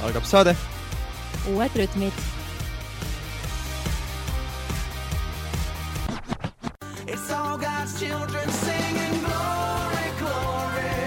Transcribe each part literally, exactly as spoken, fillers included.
Algab saade. Uued rütmid. It's all God's children singing glory, glory,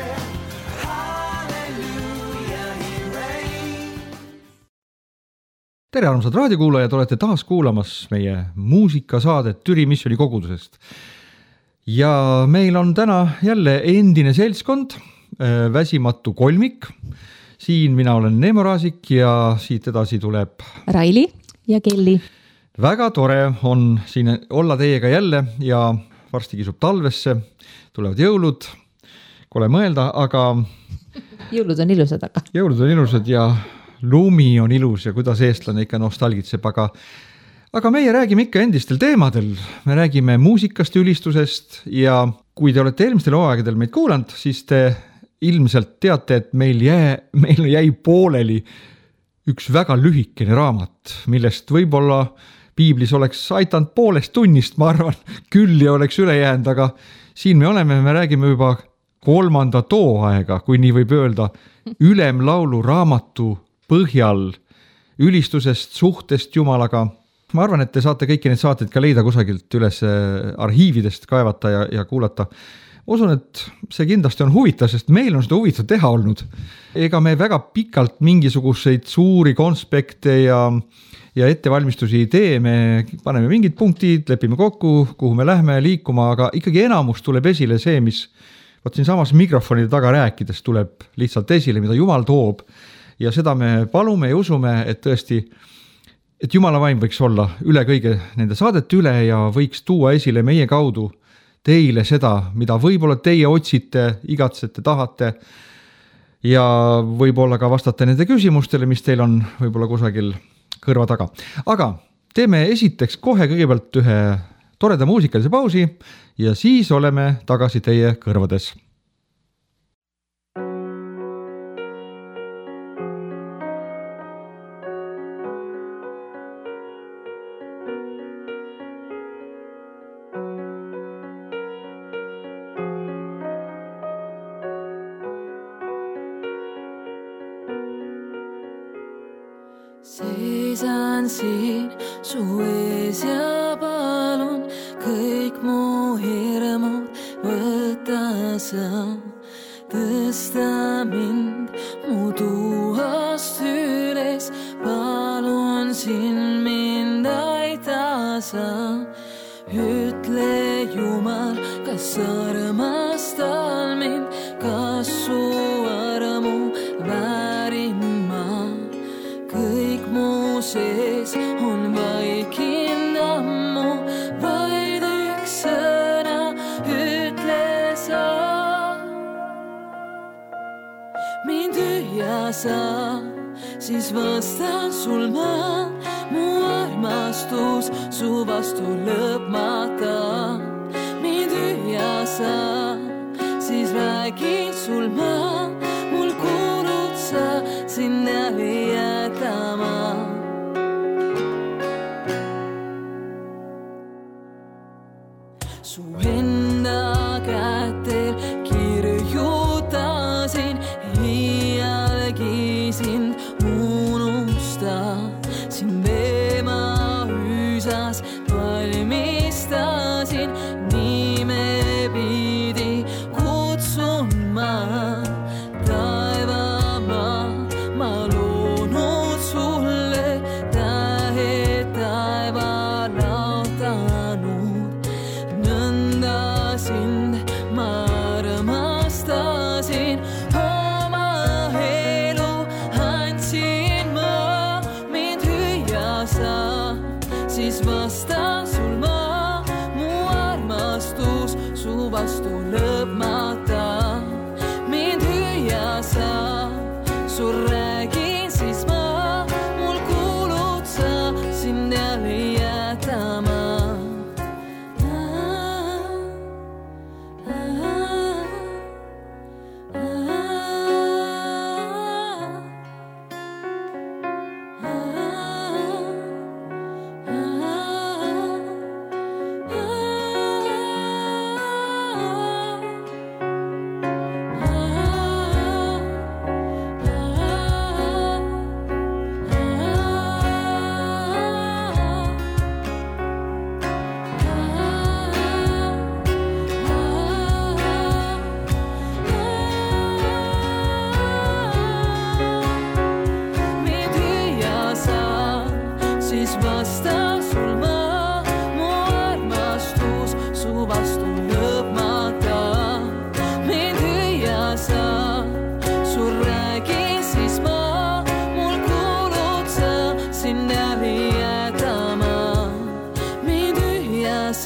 hallelujah, he reigns. Tere armsad raadiokuulajad, olete taas kuulamas meie muusikasaadet Türi Missioni kogudusest. Ja meil on täna jälle endine seltskond, väsimatu kolmik. Siin mina olen Neemo Raasik ja siit edasi tuleb Raili ja Kelly. Väga tore on siin olla teiega jälle ja varsti kisub talvesse, tulevad jõulud, kole mõelda, aga jõulud on ilusad, aga jõulud on ilusad ja lumi on ilus ja kuidas eestlane ikka nostalgitseb, aga aga meie räägime ikka endistel teemadel. Me räägime muusikast, ülistusest ja kui te olete eelmistel hooaegadel meid kuulanud, siis te ilmselt teate, et meil jäi, meil jäi pooleli üks väga lühikene raamat, millest võib-olla piiblis oleks aitanud poolest tunnist, ma arvan, küll ja oleks üle jäänud, aga siin me oleme, me räägime juba kolmanda tooaega, kui nii võib öelda, ülemlaulu raamatu põhjal ülistusest, suhtest Jumalaga. Ma arvan, et te saate kõiki neid saateid ka leida kusagilt üles arhiividest kaevata ja, ja kuulata. Usun, et see kindlasti on huvitav, sest meil on seda huvitav teha olnud. Ega me väga pikalt mingisuguseid suuri konspekte ja, ja ettevalmistusi ei tee. Me paneme mingid punktid, lepime kokku, kuhu me lähme liikuma, aga ikkagi enamus tuleb esile see, mis võt siin samas mikrofonide taga rääkides tuleb lihtsalt esile, mida Jumal toob. Ja seda me palume ja usume, et tõesti et Jumala vaim võiks olla üle kõige nende saadete üle ja võiks tuua esile meie kaudu teile seda, mida võib-olla teie otsite, igatsete, tahate ja võib-olla ka vastate nende küsimustele, mis teil on võib-olla kusagil kõrva taga. Aga teeme esiteks kohe kõigepealt ühe toreda muusikalise pausi ja siis oleme tagasi teie kõrvades. Seisan siin su ees ja palun kõik mu hirmud võta sa, tõsta mind mu tuhast üles, palun siin mind aita sa. Ütle Jumal, kas armastad mind, kas su armu väärin ma. Kõik mu sees on vaikind ammu, vaid üks sõna ütle sa. Mind tühja sa, siis vastan sul ma, mu armastus su vastu lõpmata. Mind tühja sa, siis räägin sul ma, mul kuulud sa sinna liiatama. Su enda kätel kirjutasin, iialgi sind unusta. Siin veema hüüsas valmistasin, nime pidi kutsun ma. Vastu lõpmata,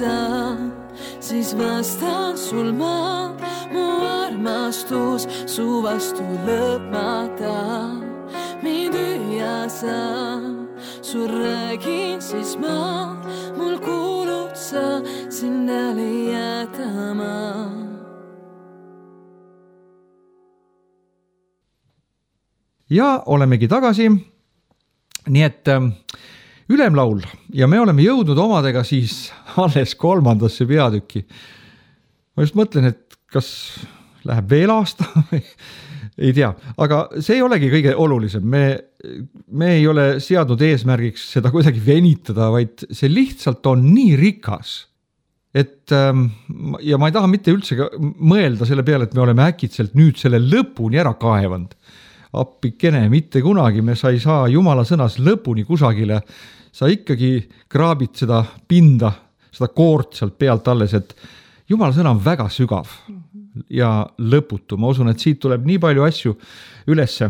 sa, siis vastan sul ma, mu armastus su vastu lõpmata. Mind hüüa sa, sul räägin siis ma, mul kuulud sa, sinnali jätama. Ja olemegi tagasi. Nii et ülemlaul ja me oleme jõudnud omadega siis alles kolmandasse peatükki. Ma just mõtlen, et kas läheb veel aasta või ei tea, aga see ei olegi kõige olulisem. Me, me ei ole seadnud eesmärgiks seda kuidagi venitada, vaid see lihtsalt on nii rikas, et ja ma ei taha mitte üldse mõelda selle peale, et me oleme äkitselt nüüd selle lõpuni ära kaevanud. Appikene, mitte kunagi me sa ei saa Jumala sõnas lõpuni kusagile, sa ikkagi kraabid seda pinda, seda koort sealt pealt alles, et Jumala sõna on väga sügav ja lõputu. Ma usun, et siit tuleb nii palju asju ülesse,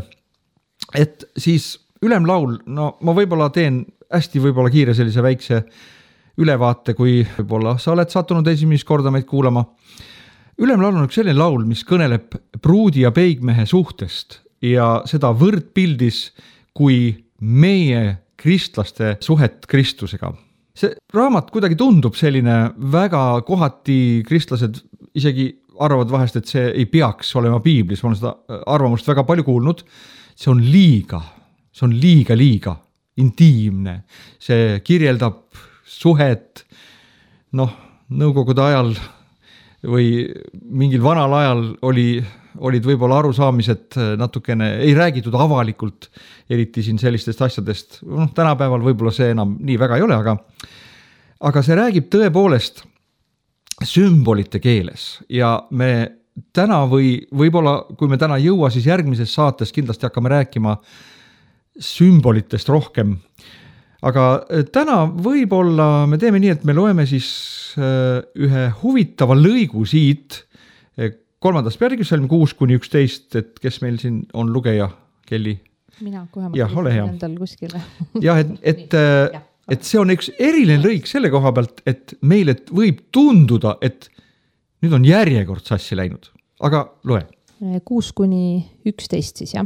et siis ülemlaul, no ma võib-olla teen hästi võib-olla kiire sellise väikse ülevaate, kui võib-olla sa oled sattunud esimest korda meid kuulama. Ülemlaul on üks selline laul, mis kõneleb pruudi ja peigmehe suhtest ja seda võrdpildis kui meie kristlaste suhet Kristusega. See raamat kuidagi tundub selline väga kohati kristlased isegi arvavad vahest, et see ei peaks olema piiblis. Ma olen seda arvamust väga palju kuulnud. See on liiga, see on liiga, liiga intiimne. See kirjeldab suhet, noh, nõukogude ajal või mingil vanal ajal oli olid võib-olla arusaamised natukene, ei räägitud avalikult, eriti siin sellistest asjadest. No, tänapäeval võib-olla see enam nii väga ei ole, aga, aga see räägib tõepoolest sümbolite keeles ja me täna või võib-olla, kui me täna ei jõua, siis järgmises saates kindlasti hakkame rääkima sümbolitest rohkem. Aga täna võib-olla me teeme nii, et me loeme siis ühe huvitava lõigu siit kolmandas peatükis, salm kuus kuni üksteist, et kes meil siin on lugeja, Kelly? Mina kohe ja, ole hea. Endal kuskile. jah, et, et, et see on üks eriline lõik selle koha pealt, et meile võib tunduda, et nüüd on järjekord sassi läinud. Aga loe. kuus kuni üksteist siis, jah.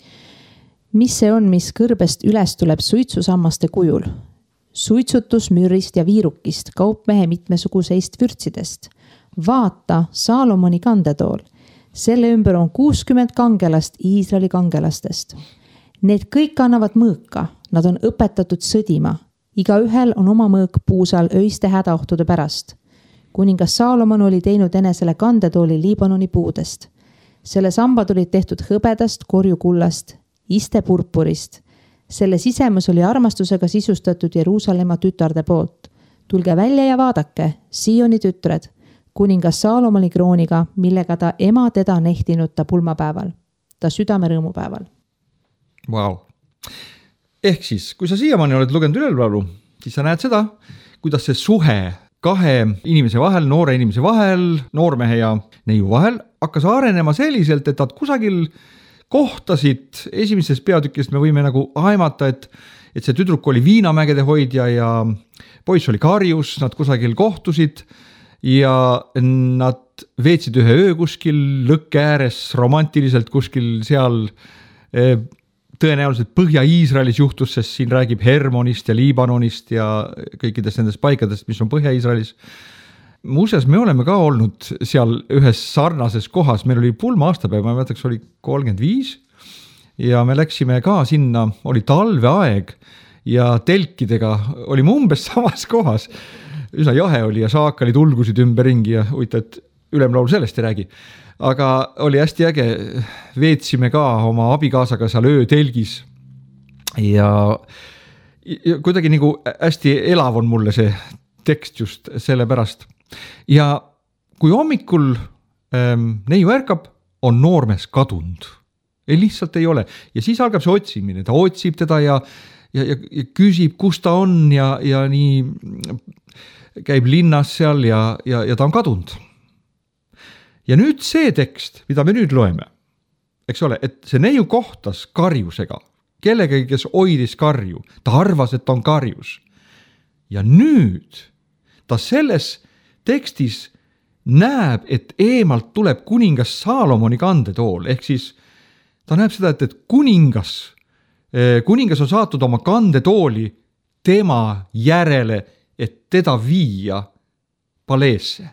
Mis see on, mis kõrbest üles tuleb suitsusammaste kujul? Suitsutus mürrist ja viirukist, kaupmehe mitmesuguseist vürtsidest. Vaata Saalomoni kandetool. Selle ümber on kuuskümmend kangelast Iisraeli kangelastest. Need kõik annavad mõõka. Nad on õpetatud sõdima. Iga ühel on oma mõõk puusal öiste hädaohtude pärast. Kuningas Saalomon oli teinud enesele kandetooli Liibanoni puudest. Selle sambad olid tehtud hõbedast, korjukullast, iste purpurist. Selle sisemus oli armastusega sisustatud Jeruusalemma tütarde poolt. Tulge välja ja vaadake, Sioni tütred. Kuningas Saalomoni krooniga, millega ta ema teda nehtinud ta pulmapäeval, ta südame rõõmupäeval. Wow. Ehk siis, kui sa siiamaani oled lugenud ülemlaulu, siis sa näed seda, kuidas see suhe kahe inimese vahel, noore inimese vahel, noormehe ja neiu vahel hakkas arenema selliselt, et nad kusagil kohtasid esimesest peatükist, me võime nagu aimata, et, et see tüdruk oli Viinamägede hoidja ja poiss oli karjus, nad kusagil kohtusid ja nad veetsid ühe öö kuskil lõkke ääres romantiliselt kuskil seal tõenäoliselt Põhja-Iisraelis juhtus, sest siin räägib Hermonist ja Liibanonist ja kõikidest nendest paikadest, mis on Põhja-Iisraelis. Muuseas, me oleme ka olnud seal ühes sarnases kohas, meil oli pulma aastapäev, ma mõtleks oli kolmkümmend viis ja me läksime ka sinna, oli talveaeg ja telkidega olime umbes samas kohas. Üsna jahe oli ja saakali tulgusid ümberringi ja uita, et ülemlaul sellest ei räägi. Aga oli hästi äge, veetsime ka oma abikaasaga seal öötelgis ja, ja kuidagi nagu hästi elav on mulle see tekst just selle pärast. Ja kui hommikul ähm, neiu ärkab, on noormees kadunud. Ei lihtsalt ei ole. Ja siis algab see otsimine, ta otsib teda ja, ja, ja, ja küsib, kus ta on ja, ja nii käib linnas seal ja, ja, ja ta on kadunud. Ja nüüd see tekst, mida me nüüd loeme, eks ole, et see neiu kohtas karjusega, kellegagi, kes hoidis karju, ta arvas, et ta on karjus. Ja nüüd ta selles tekstis näeb, et eemalt tuleb kuningas Saalomoni kandetool, ehk siis ta näeb seda, et, et kuningas, kuningas on saatnud oma kandetooli tema järele, et teda viia paleesse.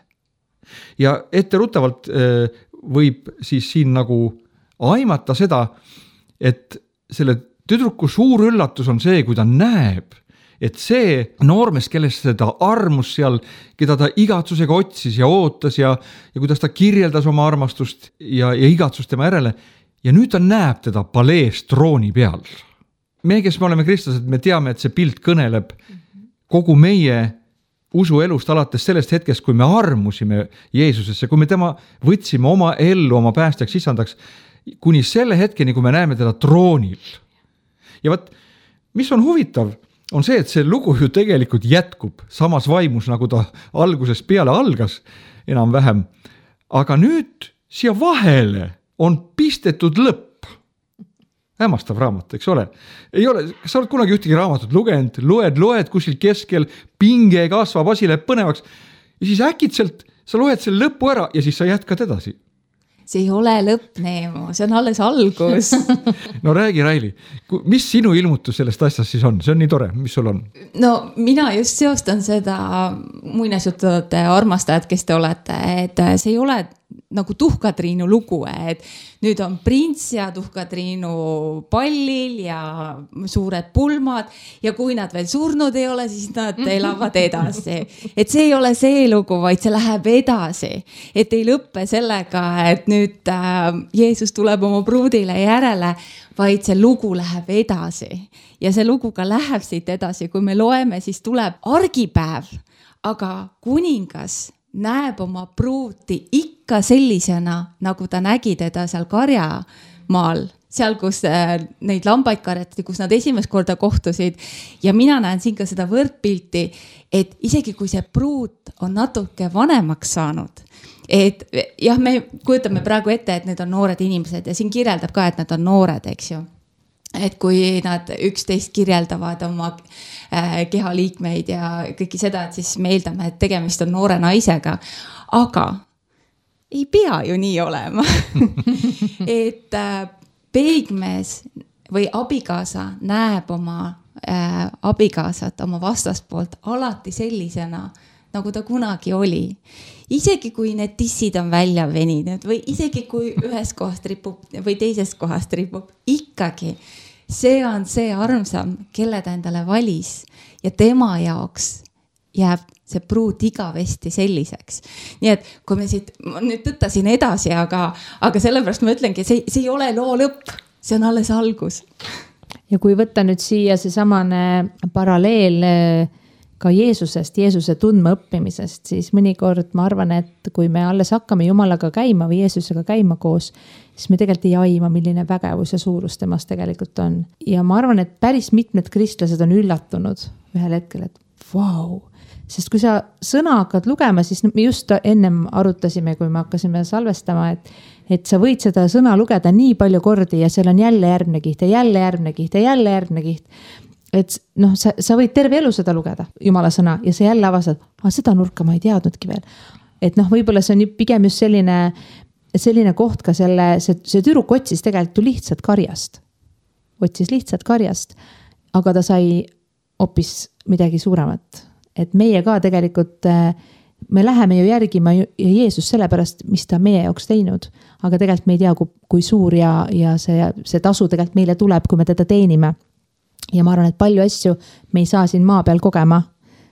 Ja etteruttavalt võib siis siin nagu aimata seda, et selle tüdruku suur üllatus on see, kui ta näeb, et see noormees, kellest seda armus seal, keda ta igatsusega otsis ja ootas ja, ja kuidas ta kirjeldas oma armastust ja, ja igatsust tema järele, ja nüüd ta näeb teda palees trooni peal. Me, kes me oleme kristlased, me teame, et see pilt kõneleb kogu meie usuelust alates sellest hetkest, kui me armusime Jeesusesse, kui me tema võtsime oma ellu, oma päästjaks, isandaks, kuni selle hetkeni, kui me näeme teda troonil. Ja võt, mis on huvitav, on see, et see lugu ju tegelikult jätkub samas vaimus, nagu ta algusest peale algas enam-vähem. Aga nüüd siia vahele on pistetud lõpp. Hämmastav raamat, eks ole. Ei ole, kas sa oled kunagi ühtegi raamatut lugenud, loed, loed kuskil keskel, pinge kasvab, asi läheb põnevaks ja siis äkitselt sa loed selle lõppu ära ja siis sa jätkad edasi. See ei ole lõpp, Neemo, see on alles algus. No räägi, Raili, mis sinu ilmutus sellest asjast siis on? See on nii tore, mis sul on? No mina just seostan seda muinasjuttudate armastajad, kes te olete, et see ei ole nagu Tuhkatriinu lugu, et nüüd on prints ja Tuhkatriinu pallil ja suured pulmad ja kui nad veel surnud ei ole, siis nad elavad edasi. Et see ei ole see lugu, vaid see läheb edasi. Et ei lõppe sellega, et nüüd äh, Jeesus tuleb oma pruudile järele, vaid see lugu läheb edasi. Ja see lugu ka läheb siit edasi. Kui me loeme, siis tuleb argipäev, aga kuningas näeb oma pruuti ikka sellisena, nagu ta nägi teda seal karjamaal, seal, kus äh, neid lambaid karjati, kus nad esimest korda kohtusid. Ja mina näen siin ka seda võrdpilti, et isegi kui see pruut on natuke vanemaks saanud, et jah, me kujutame praegu ette, et need on noored inimesed ja siin kirjeldab ka, et nad on noored, eks ju. Et kui nad üksteist kirjeldavad oma äh, kehaliikmeid ja kõiki seda, et siis me eeldame, et tegemist on noore naisega, aga ei pea ju nii olema. et äh, peigmees või abikaasa näeb oma äh, abikaasat, oma vastaspoolt alati sellisena, nagu ta kunagi oli. Isegi kui need tissid on välja veninud või isegi kui ühes kohast ripub või teisest kohast ripub, ikkagi see on see armsam, kelle ta endale valis ja tema jaoks jääb see pruut igavesti selliseks. Nii et kui me siit, ma nüüd tõttasin edasi, aga, aga sellepärast ma ütlengi, see, see ei ole loo lõpp, see on alles algus. Ja kui võtta nüüd siia see samane paralleel ka Jeesusest, Jeesuse tundma õppimisest, siis mõnikord ma arvan, et kui me alles hakkame Jumalaga käima või Jeesusega käima koos, siis me tegelikult ei aima, milline vägevus ja suurus temast tegelikult on. Ja ma arvan, et päris mitmed kristlased on üllatunud ühel hetkel, et vau, sest kui sa sõna hakkad lugema, siis me just ennem arutasime, kui me hakkasime salvestama, et, et sa võid seda sõna lugeda nii palju kordi ja seal on jälle järgmine kiht ja jälle järgmine kiht ja jälle järgmine kiht. Et noh, sa, sa võid terve elu seda lugeda, Jumala sõna, ja sa jälle avastad, ah, seda nurka ma ei teadnudki veel. Et noh, võib-olla see on pigem just selline, selline koht ka selle, see, see tüdruk otsis tegelikult ju lihtsalt karjast. Otsis lihtsalt karjast, aga ta sai hoopis midagi suuremat. Et meie ka tegelikult, me läheme ju järgima Jeesus sellepärast, mis ta meie jaoks teinud, aga tegelikult me ei tea, kui suur ja, ja see, see tasu tegelikult meile tuleb, kui me teda teenime. Ja ma arvan, et palju asju me ei saa siin maa peal kogema,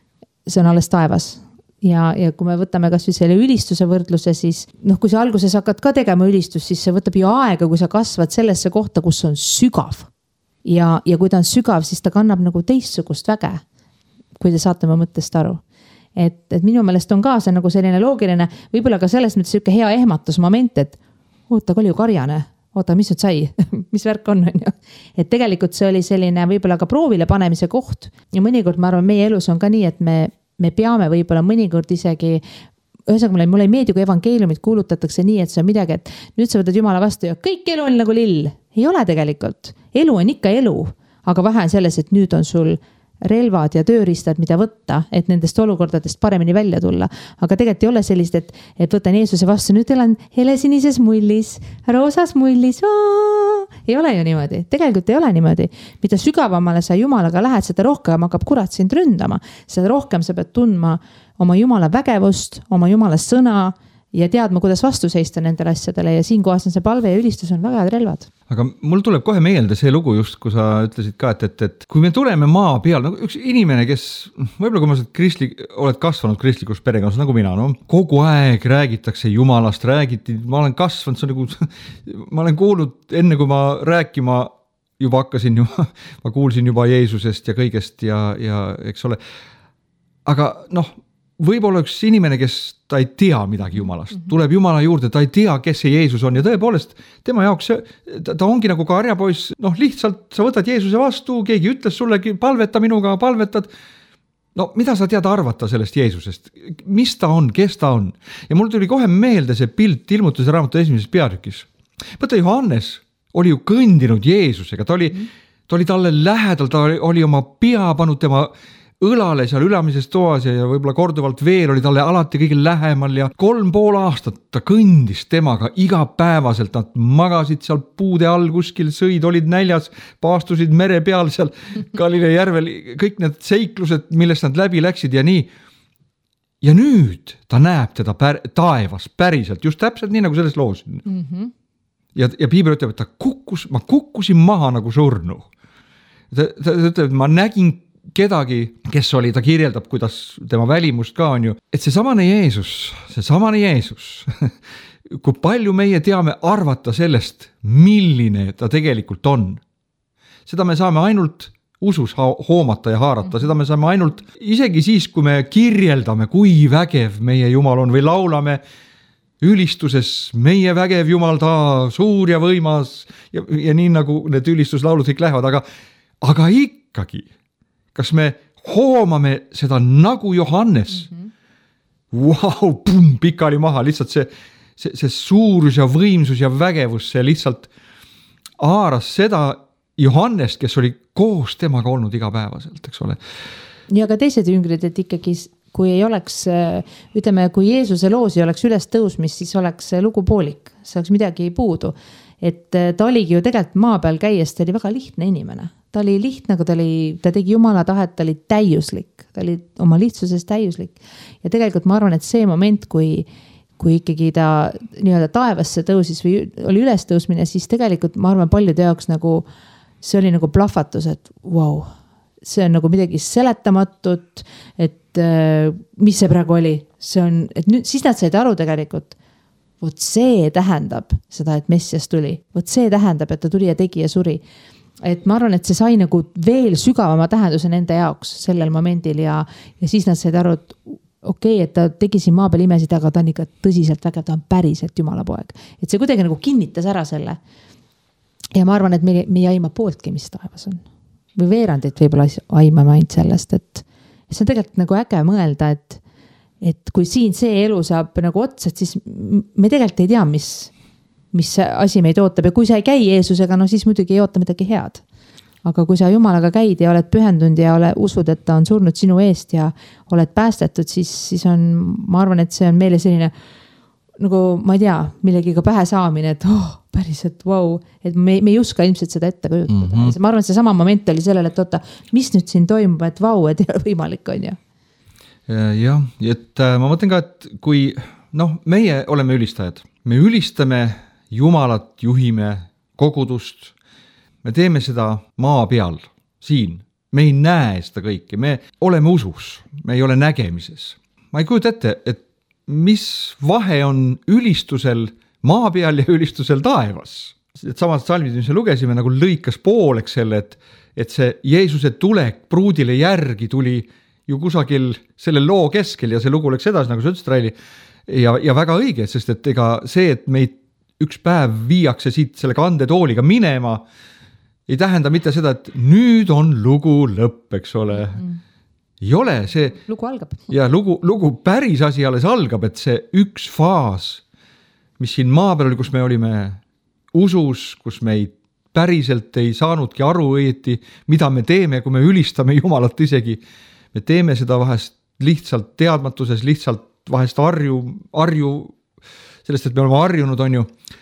see on alles taevas. Ja, ja kui me võtame kas või selle ülistuse võrdluse, siis noh, kui sa alguses hakkad ka tegema ülistust, siis see võtab ju aega, kui sa kasvad sellesse kohta, kus on sügav. Ja, ja kui ta on sügav, siis ta kannab nagu teistsugust väge, kui te saate oma mõttest aru. Et, et minu meelest on ka see nagu selline loogiline, võib-olla ka selles mõttes selline hea ehmatusmoment, et oota, kui oli ju karjane. Oota, mis nüüd sai? mis värk on, on ju? Et tegelikult see oli selline võib-olla ka proovile panemise koht. Ja mõnikord ma arvan, meie elus on ka nii, et me, me peame võib-olla mõnikord isegi, ühesõnaga mulle, mulle ei meeldi, kui evangeeliumit kuulutatakse nii, et see on midagi, et nüüd sa võtad Jumala vastu ja kõik elu on nagu lill. Ei ole tegelikult. Elu on ikka elu, aga vähe on selles, et nüüd on sul relvad ja tööriistad, mida võtta, et nendest olukordadest paremini välja tulla. Aga tegelikult ei ole sellist, et, et võtan Jeesuse vastu, nüüd elan helesinises mullis, roosas mullis. Aa! Ei ole ju niimoodi. Tegelikult ei ole niimoodi. Mida sügavamale sa Jumalaga lähed, seda rohkem hakkab kurat sind ründama. Seda rohkem sa pead tundma oma Jumala vägevust, oma Jumala sõna ja teadma, kuidas vastu seista nendele asjadele ja siinkohas on see palve ja ülistus on väga head relvad. Aga mul tuleb kohe meelde see lugu just, kui sa ütlesid ka, et, et, et kui me tuleme maa peal, nagu üks inimene, kes võib-olla kui ma kristli, oled kasvanud kristlikus perekonnas nagu mina, no kogu aeg räägitakse Jumalast, räägiti, ma olen kasvanud, see on nagu, ma olen kuulnud enne, kui ma rääkima juba hakkasin, juba, ma kuulsin juba Jeesusest ja kõigest ja, ja eks ole, aga noh, võib-olla üks inimene, kes ta ei tea midagi Jumalast, tuleb Jumala juurde, ta ei tea, kes see Jeesus on ja tõepoolest tema jaoks see, ta, ta ongi nagu karjapoiss, noh lihtsalt sa võtad Jeesuse vastu, keegi ütles sulle, palveta minuga, palvetad. No mida sa tead arvata sellest Jeesusest? Mis ta on, kes ta on? Ja mul tuli kohe meelde see pilt ilmutuse raamatu esimeses peatükis. Võta Johannes oli ju kõndinud Jeesusega, ta oli, ta oli talle lähedal, ta oli, oli oma pea pannud tema õlale seal ülamises toas ja võib-olla korduvalt veel oli talle alati kõige lähemal ja kolm pool aastat ta kõndis temaga igapäevaselt, nad magasid seal puude all kuskil, sõid, olid näljas, paastusid mere peal seal Galilei järvel, kõik need seiklused, millest nad läbi läksid ja nii. Ja nüüd ta näeb teda pär, taevas päriselt, just täpselt nii nagu selles loos. Mm-hmm. Ja, ja Piibel ütleb, et ta kukkus, ma kukkusin maha nagu surnu. Ta, ta, ta ütleb, ma nägin kedagi, kes oli, ta kirjeldab, kuidas tema välimust ka on ju, et see samane Jeesus, see samane Jeesus, kui palju meie teame arvata sellest, milline ta tegelikult on. Seda me saame ainult usus hoomata ja haarata, seda me saame ainult isegi siis, kui me kirjeldame, kui vägev meie Jumal on või laulame ülistuses meie vägev Jumal, ta suur ja võimas ja, ja nii nagu need ülistuslaulud kõik lähevad, aga, aga ikkagi kas me hoomame seda nagu Johannes? Mm-hmm. Vau, pum, pikali maha, lihtsalt see, see, see suurus ja võimsus ja vägevus, see lihtsalt haaras seda Johannest, kes oli koos temaga olnud igapäevaselt, eks ole. Ja ka teised jüngrid, et ikkagi kui ei oleks, ütleme, kui Jeesuse loos ei oleks üles tõusmist, siis oleks lugu poolik, see oleks midagi puudu. Et ta oligi ju tegelikult maa peal käies, ta oli väga lihtne inimene. Ta oli lihtne, kui ta, oli, ta tegi Jumala tahet, ta oli täiuslik, ta oli oma lihtsuses täiuslik. Ja tegelikult ma arvan, et see moment, kui, kui ikkagi ta nii-öelda taevasse tõusis või oli üles tõusmine, siis tegelikult ma arvan paljude jaoks nagu, see oli nagu plahvatus, et wow, see on nagu midagi seletamatut, et mis see praegu oli. See on, et nüüd, siis nad said aru tegelikult, vot see tähendab seda, et Messias tuli. Vot see tähendab, et ta tuli ja tegi ja suri. Et ma arvan, et see sai nagu veel sügavama tähenduse nende jaoks sellel momendil ja, ja siis nad said aru, et okei, okay, et ta tegi siin maa peal imesid, aga ta on ikka tõsiselt vägev, ta on päriselt Jumala poeg. Et see kuidagi nagu kinnitas ära selle. Ja ma arvan, et me, me ei aima pooltki, mis taevas on. Või veerandit võib-olla aimame ainult sellest, et see on tegelikult nagu äge mõelda, et et kui siin see elu saab nagu otsa, et siis me tegelikult ei tea, mis, mis asi meid ootab ja kui sa ei käi Jeesusega, no siis muidugi ei oota midagi head. Aga kui sa Jumalaga käid ja oled pühendunud ja ole, usud, et ta on surnud sinu eest ja oled päästetud, siis, siis on, ma arvan, et see on meile selline nagu, ma ei tea, millegiga pähe saamine, et oh, päriselt, wow, et me, me ei uska ilmselt seda ette kujutada. Mm-hmm. Ma arvan, et see sama moment oli sellele, et oota, mis nüüd siin toimub, et vau, et ei ole võimalik on ju. Jah, et ma mõtlen ka, et kui noh, meie oleme ülistajad, me ülistame Jumalat, juhime kogudust, me teeme seda maa peal, siin, me ei näe seda kõike, me oleme usus, me ei ole nägemises. Ma ei kujuta ette, et mis vahe on ülistusel maa peal ja ülistusel taevas. Et samad salmid, mis me lugesime, nagu lõikas pooleks selle, et, et see Jeesuse tulek pruudile järgi tuli ju kusagil selle loo keskel ja see lugu läks edasi, nagu sa ütlesid, Raili, ja, ja väga õige, sest et ega see, et meid üks päev viiakse siit selle kandetooliga minema, ei tähenda mitte seda, et nüüd on lugu lõpp, eks ole. Mm. Ei ole, see lugu algab. Ja lugu, lugu päris asi alles algab, et see üks faas, mis siin maa peal oli, kus me olime usus, kus meid päriselt ei saanudki aru õieti, mida me teeme, kui me ülistame Jumalat isegi. Me teeme seda vahest lihtsalt teadmatuses, lihtsalt vahest harju, harju sellest, et me oleme harjunud, on ju.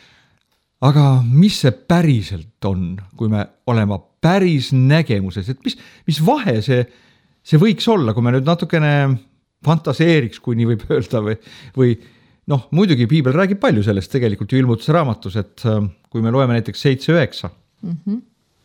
Aga mis see päriselt on, kui me oleme päris nägemuses, et mis, mis vahe see, see võiks olla, kui me nüüd natukene fantaseeriks, kui nii võib öelda või, või noh, muidugi piibel räägib palju sellest tegelikult ju ilmutuse raamatus, et kui me loeme näiteks seitse üheksa. Mm-hmm.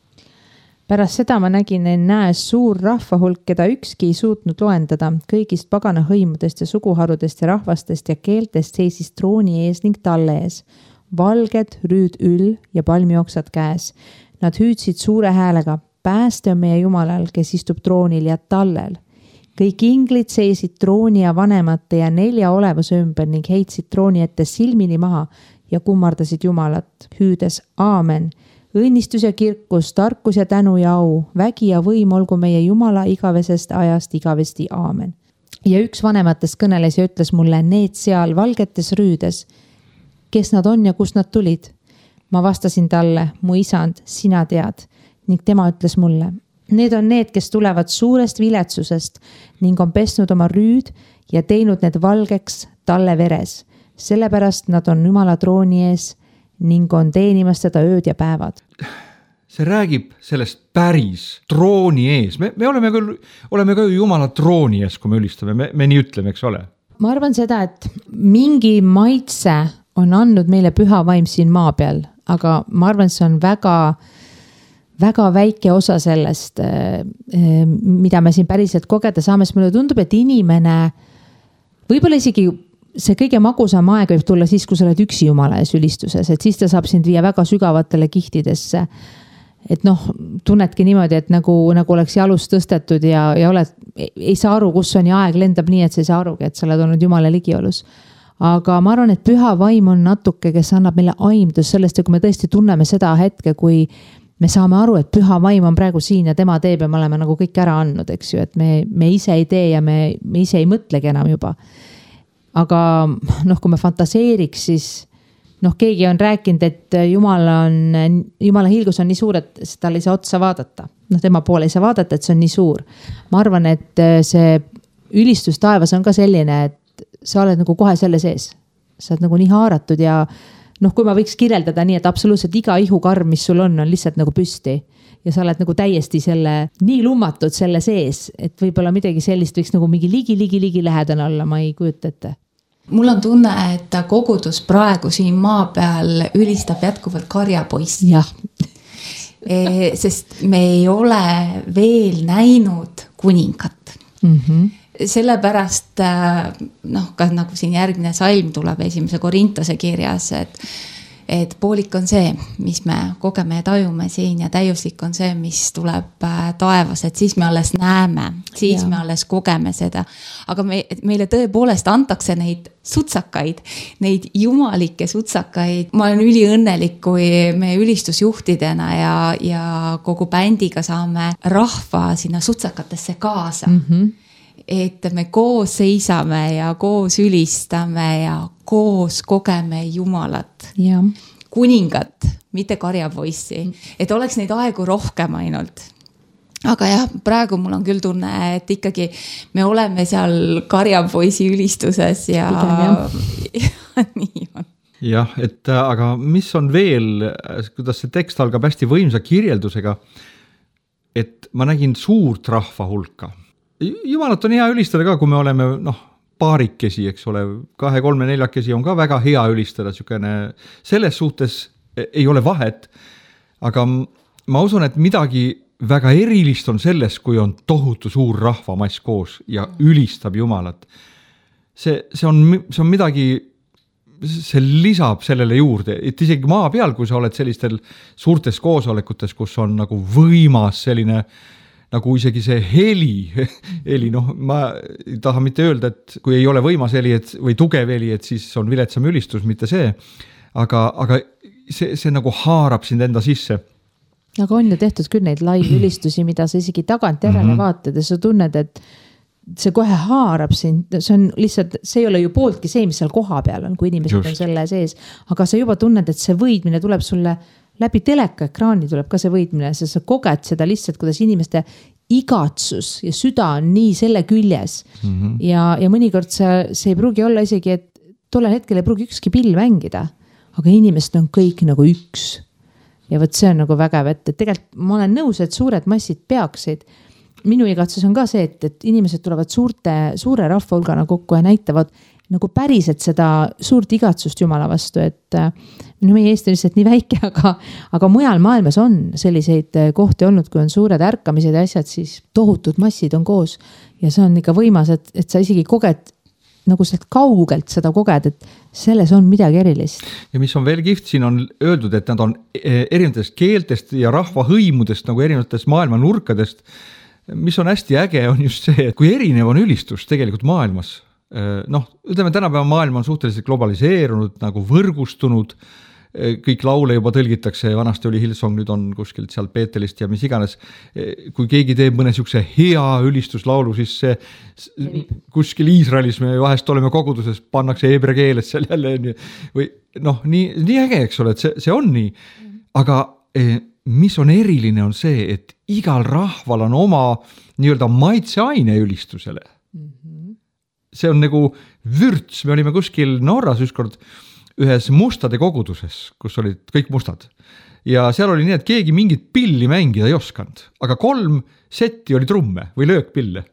Pärast seda ma nägin en näes suur rahvahulk, keda ükski ei suutnud loendada. Kõigist pagana hõimudest ja suguharudest ja rahvastest ja keeltest seisis trooni ees ning talle ees. Valged, rüüd üll ja palmioksad käes. Nad hüüdsid suure häälega, pääste on meie Jumalal, kes istub troonil ja tallel. Kõik inglid seisid trooni ja vanemate ja nelja olevuse ümber ning heitsid trooni ette silmini maha ja kummardasid Jumalat, hüüdes aamen. Õnnistus ja kirkus, tarkus ja tänu ja au, vägi ja võim olgu meie Jumala igavesest ajast igavesti aamen. Ja üks vanematest kõneles ja ütles mulle, need seal valgetes rüüdes, kes nad on ja kust nad tulid? Ma vastasin talle, mu isand, sina tead, ning tema ütles mulle, need on need, kes tulevad suurest viletsusest ning on pesnud oma rüüd ja teinud need valgeks talle veres. Sellepärast nad on Jumala trooni ees ning on teenimas teda ööd ja päevad. See räägib sellest päris trooni ees. Me, me oleme, küll, oleme ka Jumala trooni ees, kui me ülistame. Me, me nii ütleme, eks ole. Ma arvan seda, et mingi maitse on andnud meile püha vaim siin maa peal, aga ma arvan, see on väga... väga väike osa sellest, mida me siin päriselt kogeda saame, sest mulle tundub, et inimene, võib-olla isegi see kõige magusam aeg võib tulla siis, kui sa oled üksi Jumala ees ülistuses, et siis ta saab sind viia väga sügavatele kihtidesse. Et noh, tunnedki niimoodi, et nagu, nagu oleks jalust tõstetud ja, ja oled, ei saa aru, kus on ja aeg lendab nii, et sa ei saa arugi, et sa oled olnud Jumala ligiolus. Aga ma arvan, et püha vaim on natuke, kes annab meile aimdus sellest, ja kui me tõesti tunneme seda hetke, kui me saame aru, et püha vaim on praegu siin ja tema teeb ja me oleme nagu kõik ära andnud, eks ju, et me, me ise ei tee ja me, me ise ei mõtlegi enam juba. Aga noh, kui me fantaseeriks, siis noh, keegi on rääkinud, et Jumala, on, Jumala hiilgus on nii suur, et tal ei saa otsa vaadata. Noh, tema poole ei saa vaadata, et see on nii suur. Ma arvan, et see ülistus taevas on ka selline, et sa oled nagu kohe selle sees. Sa oled nagu nii haaratud ja noh, kui ma võiks kirjeldada nii, et absoluutselt iga ihukarm, mis sul on, on lihtsalt nagu püsti. Ja sa oled nagu täiesti selle, nii lummatud selle sees, et võib-olla midagi sellist võiks nagu mingi ligi, ligi, ligi lähedane olla, ma ei kujuta ette. Mul on tunne, et kogudus praegu siin maa peal ülistab jätkuvalt karjapoissi. Jah. e, sest me ei ole veel näinud kuningat. Mhm. Sellepärast noh, ka nagu siin järgmine salm tuleb esimese Korintose kirjas, et, et poolik on see, mis me kogeme ja tajume siin ja täiuslik on see, mis tuleb taevas, et siis me alles näeme, siis ja. Me alles kogeme seda. Aga me, meile tõepoolest antakse neid sutsakaid, neid jumalikke sutsakaid. Ma olen üliõnnelik, kui me ülistusjuhtidena ja, ja kogu bändiga saame rahva sinna sutsakatesse kaasa. Mhm. Et me koos seisame ja koos ülistame ja koos kogeme Jumalat. Ja. Kuningat, mitte karjapoissi. Et oleks neid aegu rohkem ainult. Aga jah, praegu mul on küll tunne, et ikkagi me oleme seal karjapoisi ülistuses ja, ja nii on. Jah, et aga mis on veel, kuidas see tekst algab hästi võimsa kirjeldusega, et ma nägin suurt rahva hulka. Jumalat on hea ülistada ka, kui me oleme noh, paarikesi, eks ole, kahe, kolme, neljakesi on ka väga hea ülistada. Sükene, selles suhtes ei ole vahet, aga ma usun, et midagi väga erilist on selles, kui on tohutu suur rahvamass koos ja ülistab Jumalat. See, see, on, see on midagi, see lisab sellele juurde, et isegi maa peal, kui sa oled sellistel suurtes koosolekutes, kus on nagu võimas selline nagu isegi see heli, heli, noh, ma ei taha mitte öelda, et kui ei ole võimas heli et, või tugev heli, et siis on viletsam ülistus, mitte see. Aga, aga see, see nagu haarab sind enda sisse. Aga on ju tehtud küll neid live ülistusi, mida sa isegi tagant järele mm-hmm. vaatad ja sa tunned, et see kohe haarab sind. See on lihtsalt, see ei ole ju pooltki see, mis seal koha peal on, kui inimesed Just. On selle sees. Aga sa juba tunned, et see võidmine tuleb sulle läbi telekaekraani tuleb ka see võitmine, sest sa koged seda lihtsalt, kuidas inimeste igatsus ja süda on nii selle küljes mm-hmm. ja, ja mõnikord see, see ei pruugi olla isegi, et tollel hetkel ei pruugi ükski pill mängida, aga inimesed on kõik nagu üks. Ja võt see on nagu vägev, et, et tegelikult ma olen nõus, et suured massid peaksid. Minu igatsus on ka see, et, et inimesed tulevad suurte, suure rahva hulgana kokku ja näitavad nagu päriselt seda suurt igatsust Jumala vastu, et no meie Eesti on lihtsalt nii väike, aga, aga mujal maailmas on selliseid kohti olnud, kui on suured ärkamised ja asjad, siis tohutud massid on koos ja see on ikka võimas, et, et sa isegi koged nagu sealt kaugelt seda koged, et selles on midagi erilist. Ja mis on veel kiht, siin on öeldud, et nad on erinevatest keeltest ja rahvahõimudest nagu erinevatest maailma nurkadest, mis on hästi äge, on just see, et kui erinev on ülistus tegelikult maailmas. Noh, ütleme, tänapäeva maailm on suhteliselt globaliseerunud, nagu võrgustunud, kõik laule juba tõlgitakse, vanasti oli Hillsong, nüüd on kuskilt sealt Peetelist ja mis iganes. Kui keegi teeb mõne siukse hea ülistuslaulu, siis see kuskil Iisraelis me vahest oleme koguduses, pannakse heebrea keeles seal jälle või noh, nii, nii äge, eks ole, et see, see on nii. Aga mis on eriline on see, et igal rahval on oma nii-öelda maitseaine ülistusele. See on nagu vürts, me olime kuskil Norras ükskord ühes mustade koguduses, kus olid kõik mustad. Ja seal oli nii, et keegi mingit pilli mängida ei oskanud, aga kolm setti oli trumme või löökpille.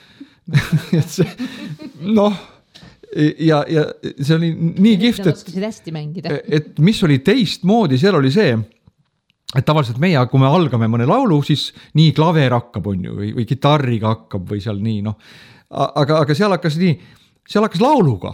et see, noh, ja, ja see oli nii kiht, et, et mis oli teistmoodi, seal oli see, et tavaliselt meie, kui me algame mõne laulu, siis nii klaver hakkab on ju, või, või kitarriga hakkab või seal nii, noh. Aga, aga seal hakkas nii, seal hakkas lauluga.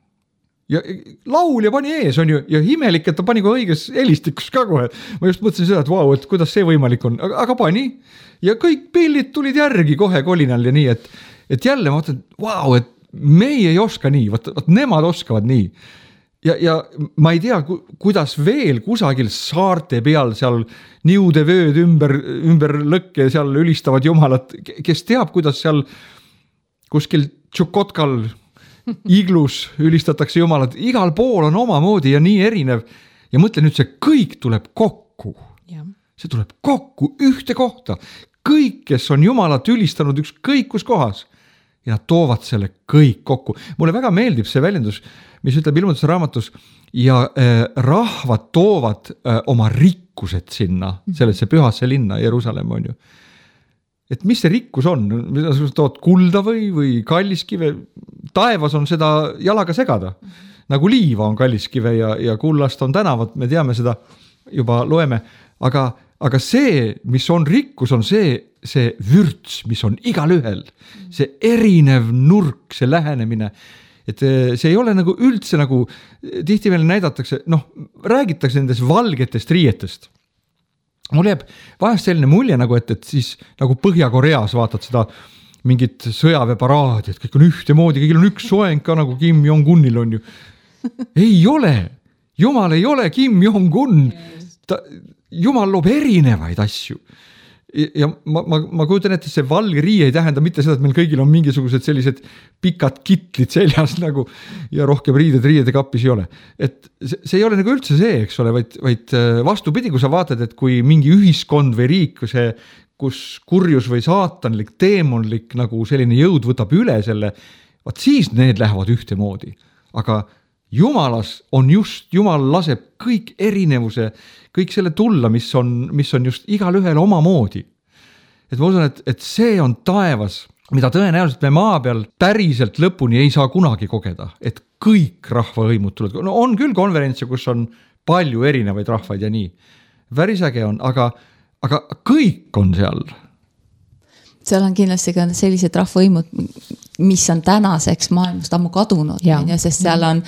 Ja laulja pani ees on ju, ja imelik, et ta pani ka õiges helistikus ka kohe. Ma just mõtlesin seda, et vau, et kuidas see võimalik on, aga, aga pani. Ja kõik pillid tulid järgi kohe kolinal ja nii, et, et jälle ma mõtlen, vau, et meie ei oska nii, vaat, vaat nemad oskavad nii. Ja, ja ma ei tea, kuidas veel kusagil saarte peal seal niude vööd ümber, ümber lõkke seal ülistavad jumalat, kes teab, kuidas seal kuskil Tšukotkal iglus ülistatakse jumalat, igal pool on omamoodi ja nii erinev ja mõtle nüüd, see kõik tuleb kokku. Ja. See tuleb kokku ühte kohta. Kõik, kes on jumalat ülistanud üks kõik kus kohas ja nad toovad selle kõik kokku. Mulle väga meeldib see väljendus, mis ütleb Ilmutuse raamatus ja äh, rahvad toovad äh, oma rikkused sinna, sellesse pühasse linna Jeruusalemm on ju. Et mis see rikkus on? Mida sa tood kulda või, või kalliskive? Taevas on seda jalaga segada. Nagu liiva on kalliskive ja, ja kullast on tänavad, me teame seda, juba loeme. Aga, aga see, mis on rikkus, on see, see vürts, mis on igal ühel. See erinev nurk, see lähenemine. Et see ei ole nagu üldse nagu, tihti meile näidatakse, noh, räägitakse nendest valgetest riietest. Mul jääb vahest selline mulje nagu, et, et siis nagu Põhja-Koreas vaatad seda mingit sõjaväeparaadi, et kõik on ühte moodi, kõigil on üks soeng ka nagu Kim Jong-unil on ju. Ei ole, Jumal ei ole Kim Jong-un, ta, Jumal loob erinevaid asju. Ja ma, ma, ma kujutan, et see valge riie ei tähenda mitte seda, et meil kõigil on mingisugused sellised pikad kitlid seljas nagu ja rohkem riided riiede kappis ei ole. Et see, see ei ole nagu üldse see, eks ole, vaid, vaid vastupidi, kui sa vaatad, et kui mingi ühiskond või riik, see, kus kurjus või saatanlik, teemonlik nagu selline jõud võtab üle selle, vaat siis need lähevad ühte moodi. Aga Jumalas on just, Jumal laseb kõik erinevuse, kõik selle tulla, mis on, mis on just igal ühel oma moodi. Et ma usun, et, et see on taevas, mida tõenäoliselt me maa peal päriselt lõpuni ei saa kunagi kogeda, et kõik rahvahõimud tulevad. No on küll konverentse, kus on palju erinevaid rahvaid ja nii. Päris äge on, aga, aga kõik on seal. Seal on kindlasti ka sellised rahvahõimud, mis on tänaseks maailmast ammu kadunud, ja. Ja, sest seal on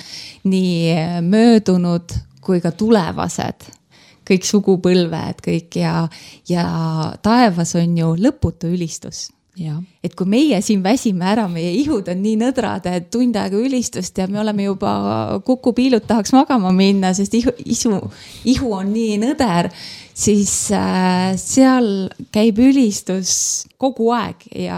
nii möödunud kui ka tulevased, kõik sugupõlved, kõik ja, ja taevas on ju lõputu ülistus. Ja. Et kui meie siin väsime ära, meie ihud on nii nõdrad, et tund aega ülistust ja me oleme juba kukupiilud tahaks magama minna, sest ihu, isu, ihu on nii nõder, siis äh, seal käib ülistus kogu aeg ja,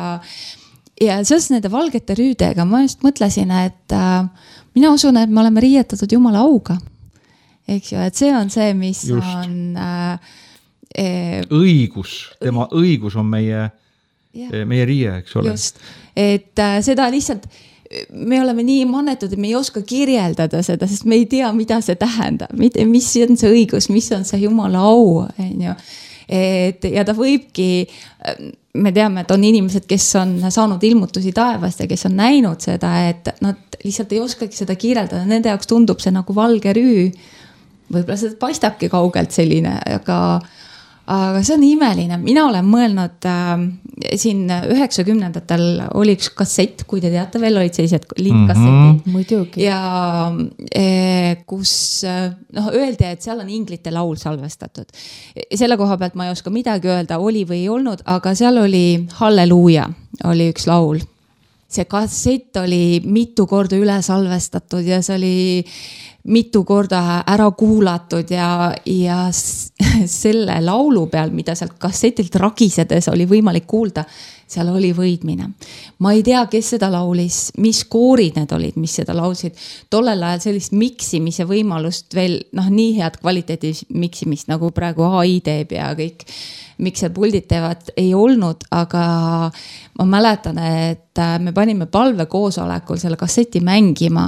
ja seoses nende valgete rüüdega ma just mõtlesin, et äh, mina usun, et me oleme riietatud Jumala auga. eks ju, et see on see, mis Just. on äh, äh, õigus, tema õigus on meie, jah. meie riie, eks ole. Just, et äh, seda lihtsalt me oleme nii mannetud, et me ei oska kirjeldada seda, sest me ei tea, mida see tähendab, mis on see õigus, mis on see Jumala au, on ju. Et, ja ta võibki, me teame, et on inimesed, kes on saanud ilmutusi taevast ja kes on näinud seda, et nad lihtsalt ei oskagi seda kirjeldada, nende jaoks tundub see nagu valge rüü. Võib-olla seda paistabki kaugelt selline, aga Aga see on imeline. Mina olen mõelnud äh, siin üheksakümnendatel oli üks kassett, kui te teate, veel olid sellised linkassetid. Mm-hmm. Muidugi. Ja eh, kus noh, öeldi, et seal on inglite laul salvestatud. Selle koha pealt ma ei oska midagi öelda, oli või ei olnud, aga seal oli Halleluuja, oli üks laul. See kassett oli mitu korda üle salvestatud ja see oli mitu korda ära kuulatud ja, ja selle laulu peal, mida sealt kassetilt ragisedes oli võimalik kuulda, seal oli võidmine. Ma ei tea, kes seda laulis, mis koorid need olid, mis seda laulsid. Tollel ajal sellist miksimise võimalust veel, noh, nii head kvaliteedi miksimist, nagu praegu A I teeb ja kõik mikserpuldid teevad, ei olnud, aga ma mäletan, et me panime palve koosolekul selle kasseti mängima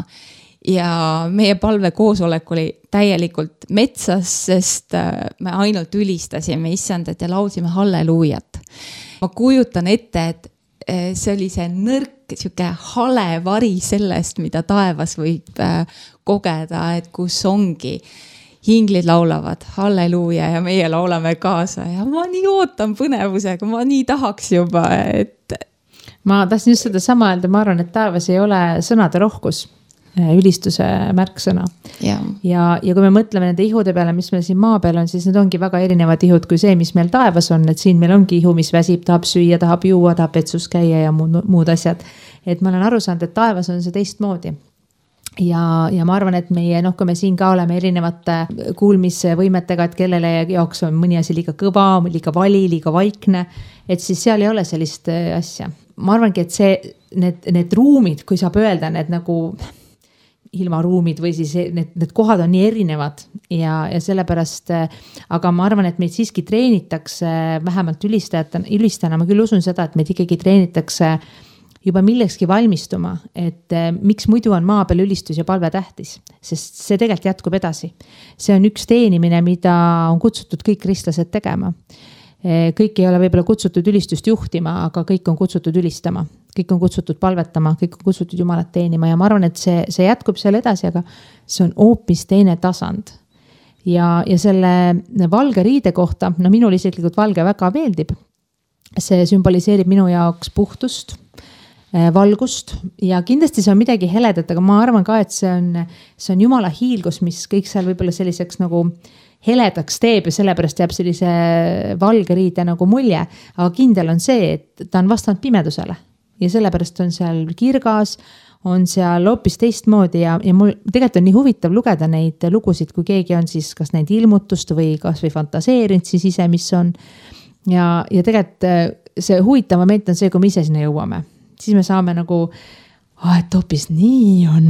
ja meie palve koosolek oli täielikult metsas, sest me ainult ülistasime issandat ja laulsime halleluujat. Ma kujutan ette, et see oli see nõrk, siuke hale vari sellest, mida taevas võib kogeda, et kus ongi hinglid laulavad halleluuja ja meie laulame kaasa ja ma nii ootan põnevusega, ma nii tahaks juba, et ma tahtsin just seda sama öelda, ma arvan, et taevas ei ole sõnade rohkus, ülistuse märksõna. Ja. Ja, ja kui me mõtleme nende ihude peale, mis meil siin maa peal on, siis need ongi väga erinevad ihud kui see, mis meil taevas on, et siin meil ongi ihu, mis väsib, tahab süüa, tahab juua, tahab vetsus käia ja muud, muud asjad. Et ma olen aru saanud, et taevas on see teistmoodi. Ja, ja ma arvan, et meie, noh, kui me siin ka oleme erinevate kuulmisvõimetega, et kellele jaoks on mõni asi liiga kõva, liiga vali, liiga vaikne, et siis seal ei ole sellist asja. Ma arvangi, et see, need, need ruumid, kui saab öelda, need nagu ilmaruumid või siis need, need kohad on nii erinevad ja, ja sellepärast, aga ma arvan, et meid siiski treenitakse vähemalt ülistajatena, ülistajana, ma küll usun seda, et meid ikkagi treenitakse juba millekski valmistuma, et miks muidu on maa peal ülistus ja palve tähtis, sest see tegelikult jätkub edasi. See on üks teenimine, mida on kutsutud kõik kristlased tegema. Kõik ei ole võib-olla kutsutud ülistust juhtima, aga kõik on kutsutud ülistama. Kõik on kutsutud palvetama, kõik on kutsutud Jumalat teenima ja ma arvan, et see, see jätkub seal edasi, aga see on hoopis teine tasand. Ja, ja selle valge riide kohta, no minul isiklikult valge väga meeldib. See sümboliseerib minu jaoks puhtust, valgust ja kindlasti see on midagi heledat, aga ma arvan ka, et see on, see on Jumala hiilgus, mis kõik seal võib-olla selliseks nagu heledaks teeb ja sellepärast jääb sellise valge riide nagu mulje, aga kindel on see, et ta on vastanud pimedusele ja sellepärast on seal kirgas, on seal hoopis teistmoodi ja, ja mul tegelikult on nii huvitav lugeda neid lugusid, kui keegi on siis kas neid ilmutust või kas või fantaseerinud siis ise, mis on ja, ja tegelikult see huvitav moment on see, kui me ise sinna jõuame, siis me saame nagu ah, et hoopis nii on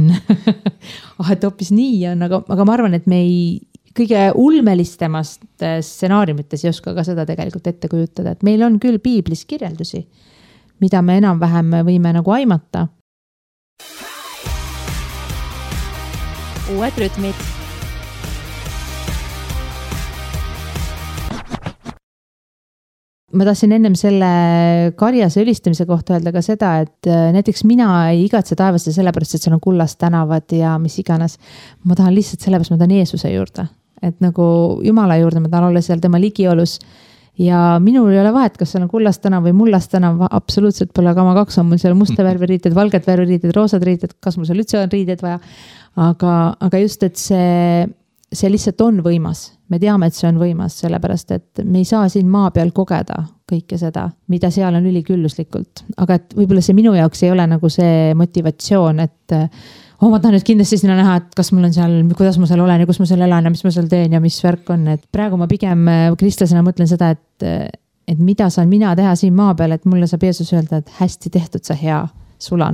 ah, et hoopis nii on, aga, aga ma arvan, et me ei kõige ulmelistemast stsenaariumites ei oska ka seda tegelikult ette kujutada, et meil on küll piiblis kirjeldusi, mida me enam-vähem võime nagu aimata. Uued rütmid. Ma tahtsin ennem selle karjase ülistamise kohta öelda ka seda, et näiteks mina ei igatse taevasse sellepärast, et seal on kullast tänavad ja mis iganes. Ma tahan lihtsalt sellepärast, ma tahan Jeesuse juurde. Et nagu Jumala juurde ma tahan olla seal tema ligiolus ja minul ei ole vahet, kas seal on kullast tänav või mullast tänav, absoluutselt pole, aga ma kaks on mul seal musta värviriited, valged värviriited, roosad riited, kas mul seal üldse on riided vaja, aga, aga just, et see, see lihtsalt on võimas. Me teame, et see on võimas, sellepärast, et me ei saa siin maa peal kogeda kõike seda, mida seal on ülikülluslikult, aga et võib-olla see minu jaoks ei ole nagu see motivatsioon, et oh, ma tahan nüüd kindlasti sinna näha, et kas mul on seal, kuidas ma seal olen ja kus ma seal elan ja mis ma seal teen ja mis värk on, et praegu ma pigem kristlasena mõtlen seda, et, et mida saan mina teha siin maa peal, et mulle saab Jeesus öelda, et hästi tehtud sa hea sulane,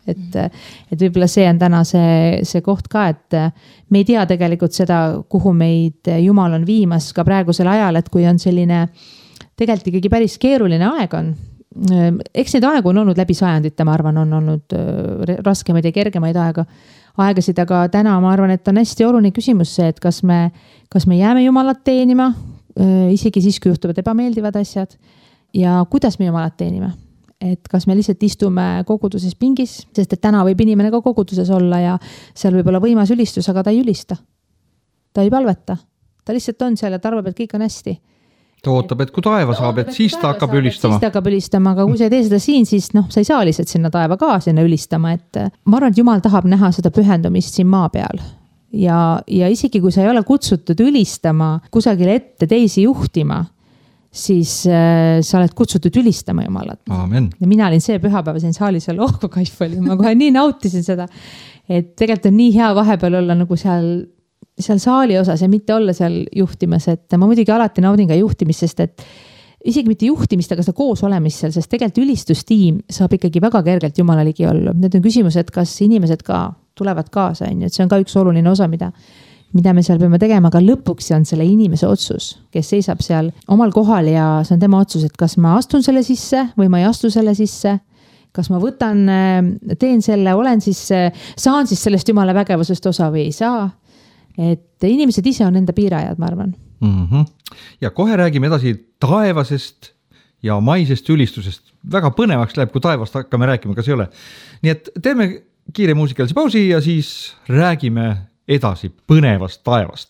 et, et võib-olla see on täna see, see koht ka, et me ei tea tegelikult seda, kuhu meid Jumal on viimas ka praegusel ajal, et kui on selline tegelikult ikkagi päris keeruline aeg on. Eks neid aegu on olnud läbi sajandite, ma arvan, on olnud raskemaid ja kergemaid aega, aegasid, aga täna ma arvan, et on hästi oluline küsimus see, et kas me, kas me jääme Jumalat teenima, isegi siis, kui juhtuvad ebameeldivad asjad ja kuidas me Jumalat teenime. Et kas me lihtsalt istume koguduses pingis, sest et täna võib inimene ka koguduses olla ja seal võib olla võimas ülistus, aga ta ei ülista. Ta ei palveta. Ta lihtsalt on seal ja ta arvab, et kõik on hästi. Ta ootab, et kui taeva saab, et siis ta hakkab ülistama. Siis ta hakkab ülistama, aga kui sa ei tee seda siin, siis noh, sa ei saa lihtsalt sinna taeva ka sinna ülistama. Et ma arvan, et Jumal tahab näha seda pühendumist siin maa peal. Ja, ja isegi kui sa ei ole kutsutud ülistama kusagile ette teisi juhtima, siis äh, sa oled kutsutud ülistama Jumalat. Amen. Ja mina olin see pühapäeva siin saalis ja lohku kaif oli. Ma kohe nii nautisin seda, et tegelikult on nii hea vahepeal olla nagu seal, seal saali osas ja mitte olla seal juhtimas, et ma muidugi alati naudin ka juhtimist, sest et isegi mitte juhtimist, aga seda koos olemist seal, sest tegelikult ülistustiim saab ikkagi väga kergelt Jumala ligi olla. Need on küsimused, kas inimesed ka tulevad kaasa, on ju, et see on ka üks oluline osa, mida mida me seal peame tegema, aga lõpuks on selle inimese otsus, kes seisab seal omal kohal ja see on tema otsus, et kas ma astun selle sisse või ma ei astu selle sisse, kas ma võtan, teen selle, olen siis, saan siis sellest Jumala vägevusest osa või ei saa. Et inimesed ise on enda piirajad, ma arvan. Mm-hmm. Ja kohe räägime edasi taevasest ja maisest ülistusest. Väga põnevaks läheb, kui taevast hakkame rääkima, kas ei ole. Nii et teeme kiire muusikalise pausi ja siis räägime edasi põnevast taevast.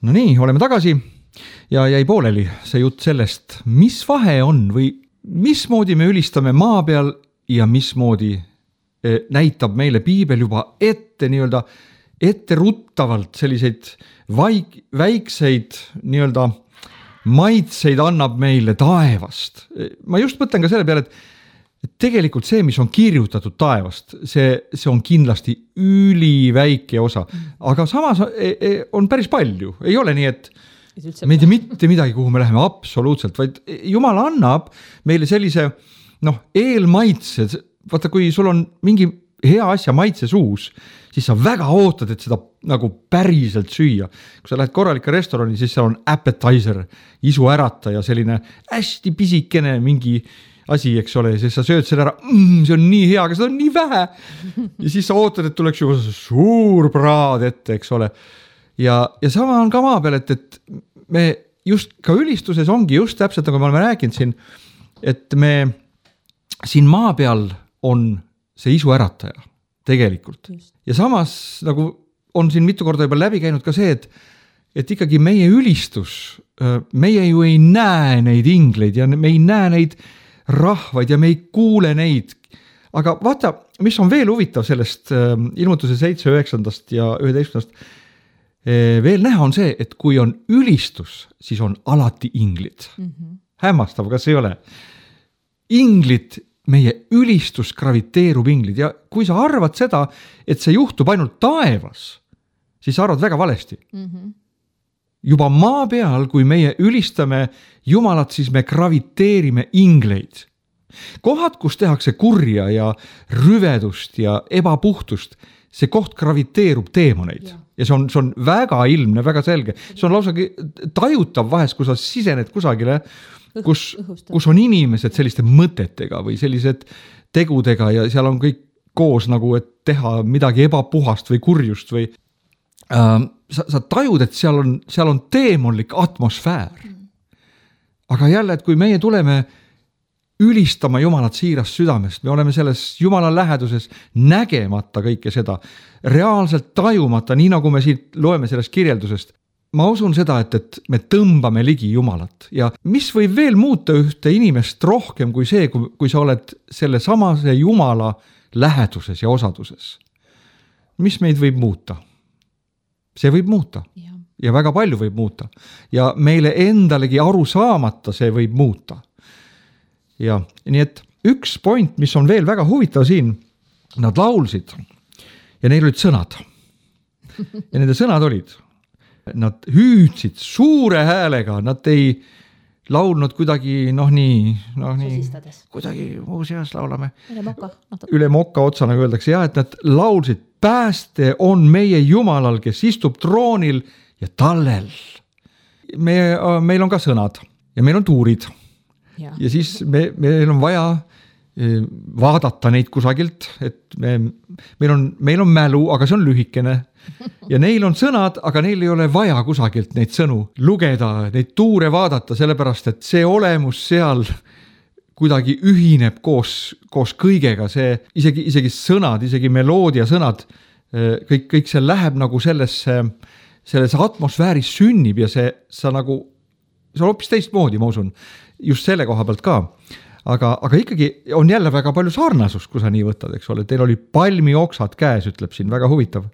no nii, oleme tagasi ja jäi pooleli see jutt sellest, mis vahe on või mismoodi me ülistame maa peal ja mismoodi näitab meile piibel juba ette nii-öelda etteruttavalt selliseid vaik, väikseid nii-öelda maitseid annab meile taevast. Ma just mõtlen ka selle peale, et tegelikult see, mis on kirjutatud taevast, see, see on kindlasti üliväike osa, aga samas on päris palju. Ei ole nii, et me ei tea mitte midagi, kuhu me läheme absoluutselt, vaid Jumal annab meile sellise noh, eelmaitse. Vaata, kui sul on mingi hea asja maitse suus, siis sa väga ootad, et seda nagu päriselt süüa. Kui sa lähed korralike restorani, siis seal on appetizer, isu ärataja, selline hästi pisikene mingi asi, eks ole, siis sa sööd selle ära, mm, see on nii hea, aga seda on nii vähe. Ja siis sa ootad, et tuleks juba suur praad ette, eks ole. Ja, ja sama on ka maa peal, et, et me just ka ülistuses ongi just täpselt, nagu me oleme rääkinud siin, et me siin maa peal on see isu ärataja tegelikult. Just. Ja samas nagu on siin mitu korda juba läbi käinud ka see, et, et ikkagi meie ülistus, meie ju ei näe neid ingleid ja me ei näe neid rahvaid ja me ei kuule neid. Aga vaata, mis on veel huvitav sellest ilmutuse seitse, üheksandast ja üheteistkümnendast, veel näha on see, et kui on ülistus, siis on alati inglid. Mm-hmm. Hämmastav, kas ei ole? Inglid, meie ülistus graviteerub inglid ja kui sa arvad seda, et see juhtub ainult taevas, siis sa arvad väga valesti. Mm-hmm. Juba maa peal, kui meie ülistame Jumalat, siis me graviteerime ingleid. Kohad, kus tehakse kurja ja rüvedust ja ebapuhtust, see koht graviteerub teemoneid. Ja, ja see, on, see on väga ilmne, väga selge. See on lausagi tajutav vahest, kui sa sisened kusagile, kus, kus on inimesed selliste mõtetega või sellised tegudega ja seal on kõik koos nagu, et teha midagi ebapuhast või kurjust või äh, sa, sa tajud, et seal on, seal on teemonlik atmosfäär. Aga jälle, et kui meie tuleme ülistama Jumalat siirast südamest, me oleme selles Jumala läheduses nägemata kõike seda, reaalselt tajumata, nii nagu me siit loeme sellest kirjeldusest. Ma usun seda, et, et me tõmbame ligi Jumalat ja mis võib veel muuta ühte inimest rohkem kui see, kui, kui sa oled selle samase Jumala läheduses ja osaduses. Mis meid võib muuta? See võib muuta ja, ja väga palju võib muuta ja meile endalegi aru saamata see võib muuta. Ja nii et üks point, mis on veel väga huvitav siin, nad laulsid ja neil olid sõnad. Ja nende sõnad olid, nad hüüdsid suure häälega, nad ei laulnud kuidagi, noh nii, noh nii, kuidagi muuseas laulame. Üle moka. Üle moka otsa, nagu öeldakse, ja et nad laulsid, pääste on meie Jumalal, kes istub troonil ja tallel. Me, meil on ka sõnad ja meil on tuurid. Ja, ja siis me, meil on vaja vaadata neid kusagilt, et me, meil, on, meil on mälu, aga see on lühikene ja neil on sõnad, aga neil ei ole vaja kusagilt neid sõnu lugeda, neid tuure vaadata, sellepärast et see olemus seal kuidagi ühineb koos, koos kõigega, see isegi, isegi sõnad, isegi meloodia sõnad, kõik, kõik see läheb nagu sellesse, sellesse atmosfääris sünnib ja see, sa nagu, see on hoopis teistmoodi, ma usun, just selle koha pealt ka. Aga, aga ikkagi on jälle väga palju sarnasus, kui sa nii võtad, eks ole. Teil oli palmi oksad käes, ütleb siin, väga huvitav.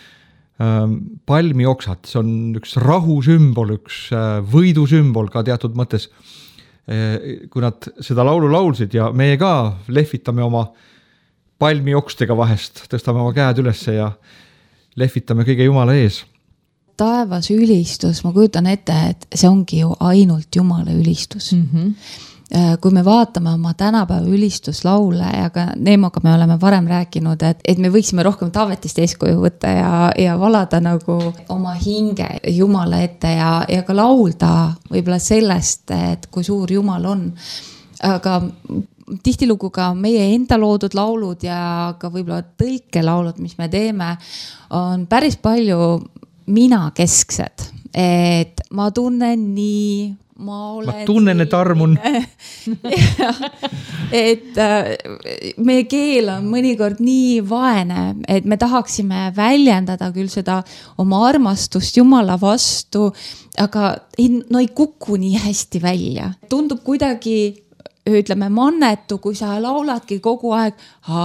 Palmi oksad, see on üks rahu sümbol, üks võidu sümbol ka teatud mõttes. Kui nad seda laulu laulsid ja meie ka lehvitame oma palmi okstega vahest, tõstame oma käed ülesse ja lehvitame kõige Jumala ees. Taevas ülistus, ma kujutan ette, et see ongi ju ainult Jumala ülistus. Mm-hmm. Kui me vaatame oma tänapäeva ülistuslaule ja ka Neemoga me oleme varem rääkinud, et, et me võiksime rohkem Taavetist eeskuju võtta ja, ja valada nagu oma hinge Jumala ette ja, ja ka laulda võib-olla sellest, et kui suur Jumal on. Aga tihtilugu ka meie enda loodud laulud ja ka võib-olla tõlkelaulud, mis me teeme, on päris palju mina kesksed, et ma tunnen nii, ma olen ma tunnen, et armun. et meie keel on mõnikord nii vaene, et me tahaksime väljendada küll seda oma armastust Jumala vastu, aga ei, no ei kuku nii hästi välja. Tundub kuidagi, ütleme, mannetu, kui sa lauladki kogu aeg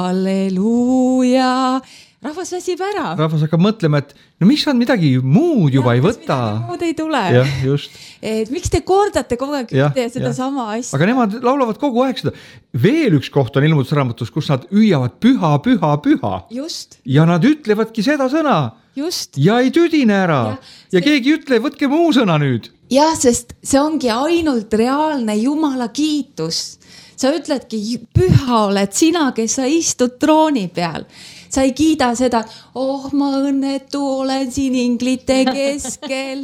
halleluuja. Rahvas väsib ära. Rahvas hakkab mõtlema, et no mis on midagi muud juba ja, ei võta. Muud ei tule. Ja, just. Et miks te kordate kogu aeg ja, seda ja. sama asja? Aga nemad laulavad kogu aeg seda. Veel üks koht on ilmutusraamatus, kus nad hüüavad püha, püha, püha. Just. Ja nad ütlevadki seda sõna. Just. Ja ei tüdine ära. Ja, ja see... keegi ütle, võtke muu sõna nüüd. Jah, sest see ongi ainult reaalne Jumala kiitus. Sa ütledki, püha oled sina, kes sa istud trooni peal. Sa ei kiida seda, oh ma õnnetu olen siin inglite keskel.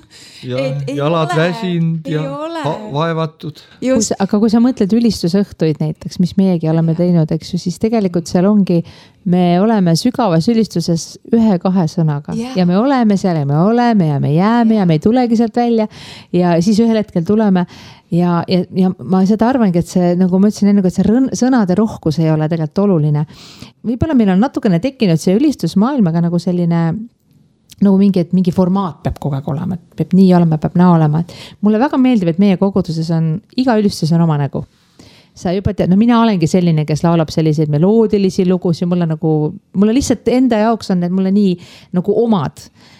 ja et jalad ole, väsinud ja va vaevatud. Kus, aga kui sa mõtled ülistusõhtuid näiteks, mis meiegi oleme teinud, eks ju, siis tegelikult seal ongi, me oleme sügavas ülistuses ühe-kahe sõnaga yeah. ja me oleme seal ja me oleme ja me jääme ja me ei tulegi sealt välja ja siis ühel hetkel tuleme ja, ja, ja ma seda arvangi, et see, nagu ma ütlesin enne, et see rõn, sõnade rohkus ei ole tegelikult oluline. Võib-olla meil on natukene tekkinud see ülistusmaailmaga nagu selline nagu mingi, et mingi formaat peab kogu aeg olema, et peab nii olema, peab naa olema. Et mulle väga meeldib, et meie koguduses on, iga ülistus on oma nägu. Sa juba tead, no mina olengi selline, kes laulab selliseid meloodilisi lugusid, mulle nagu, mulle lihtsalt enda jaoks on need mulle nii nagu omad.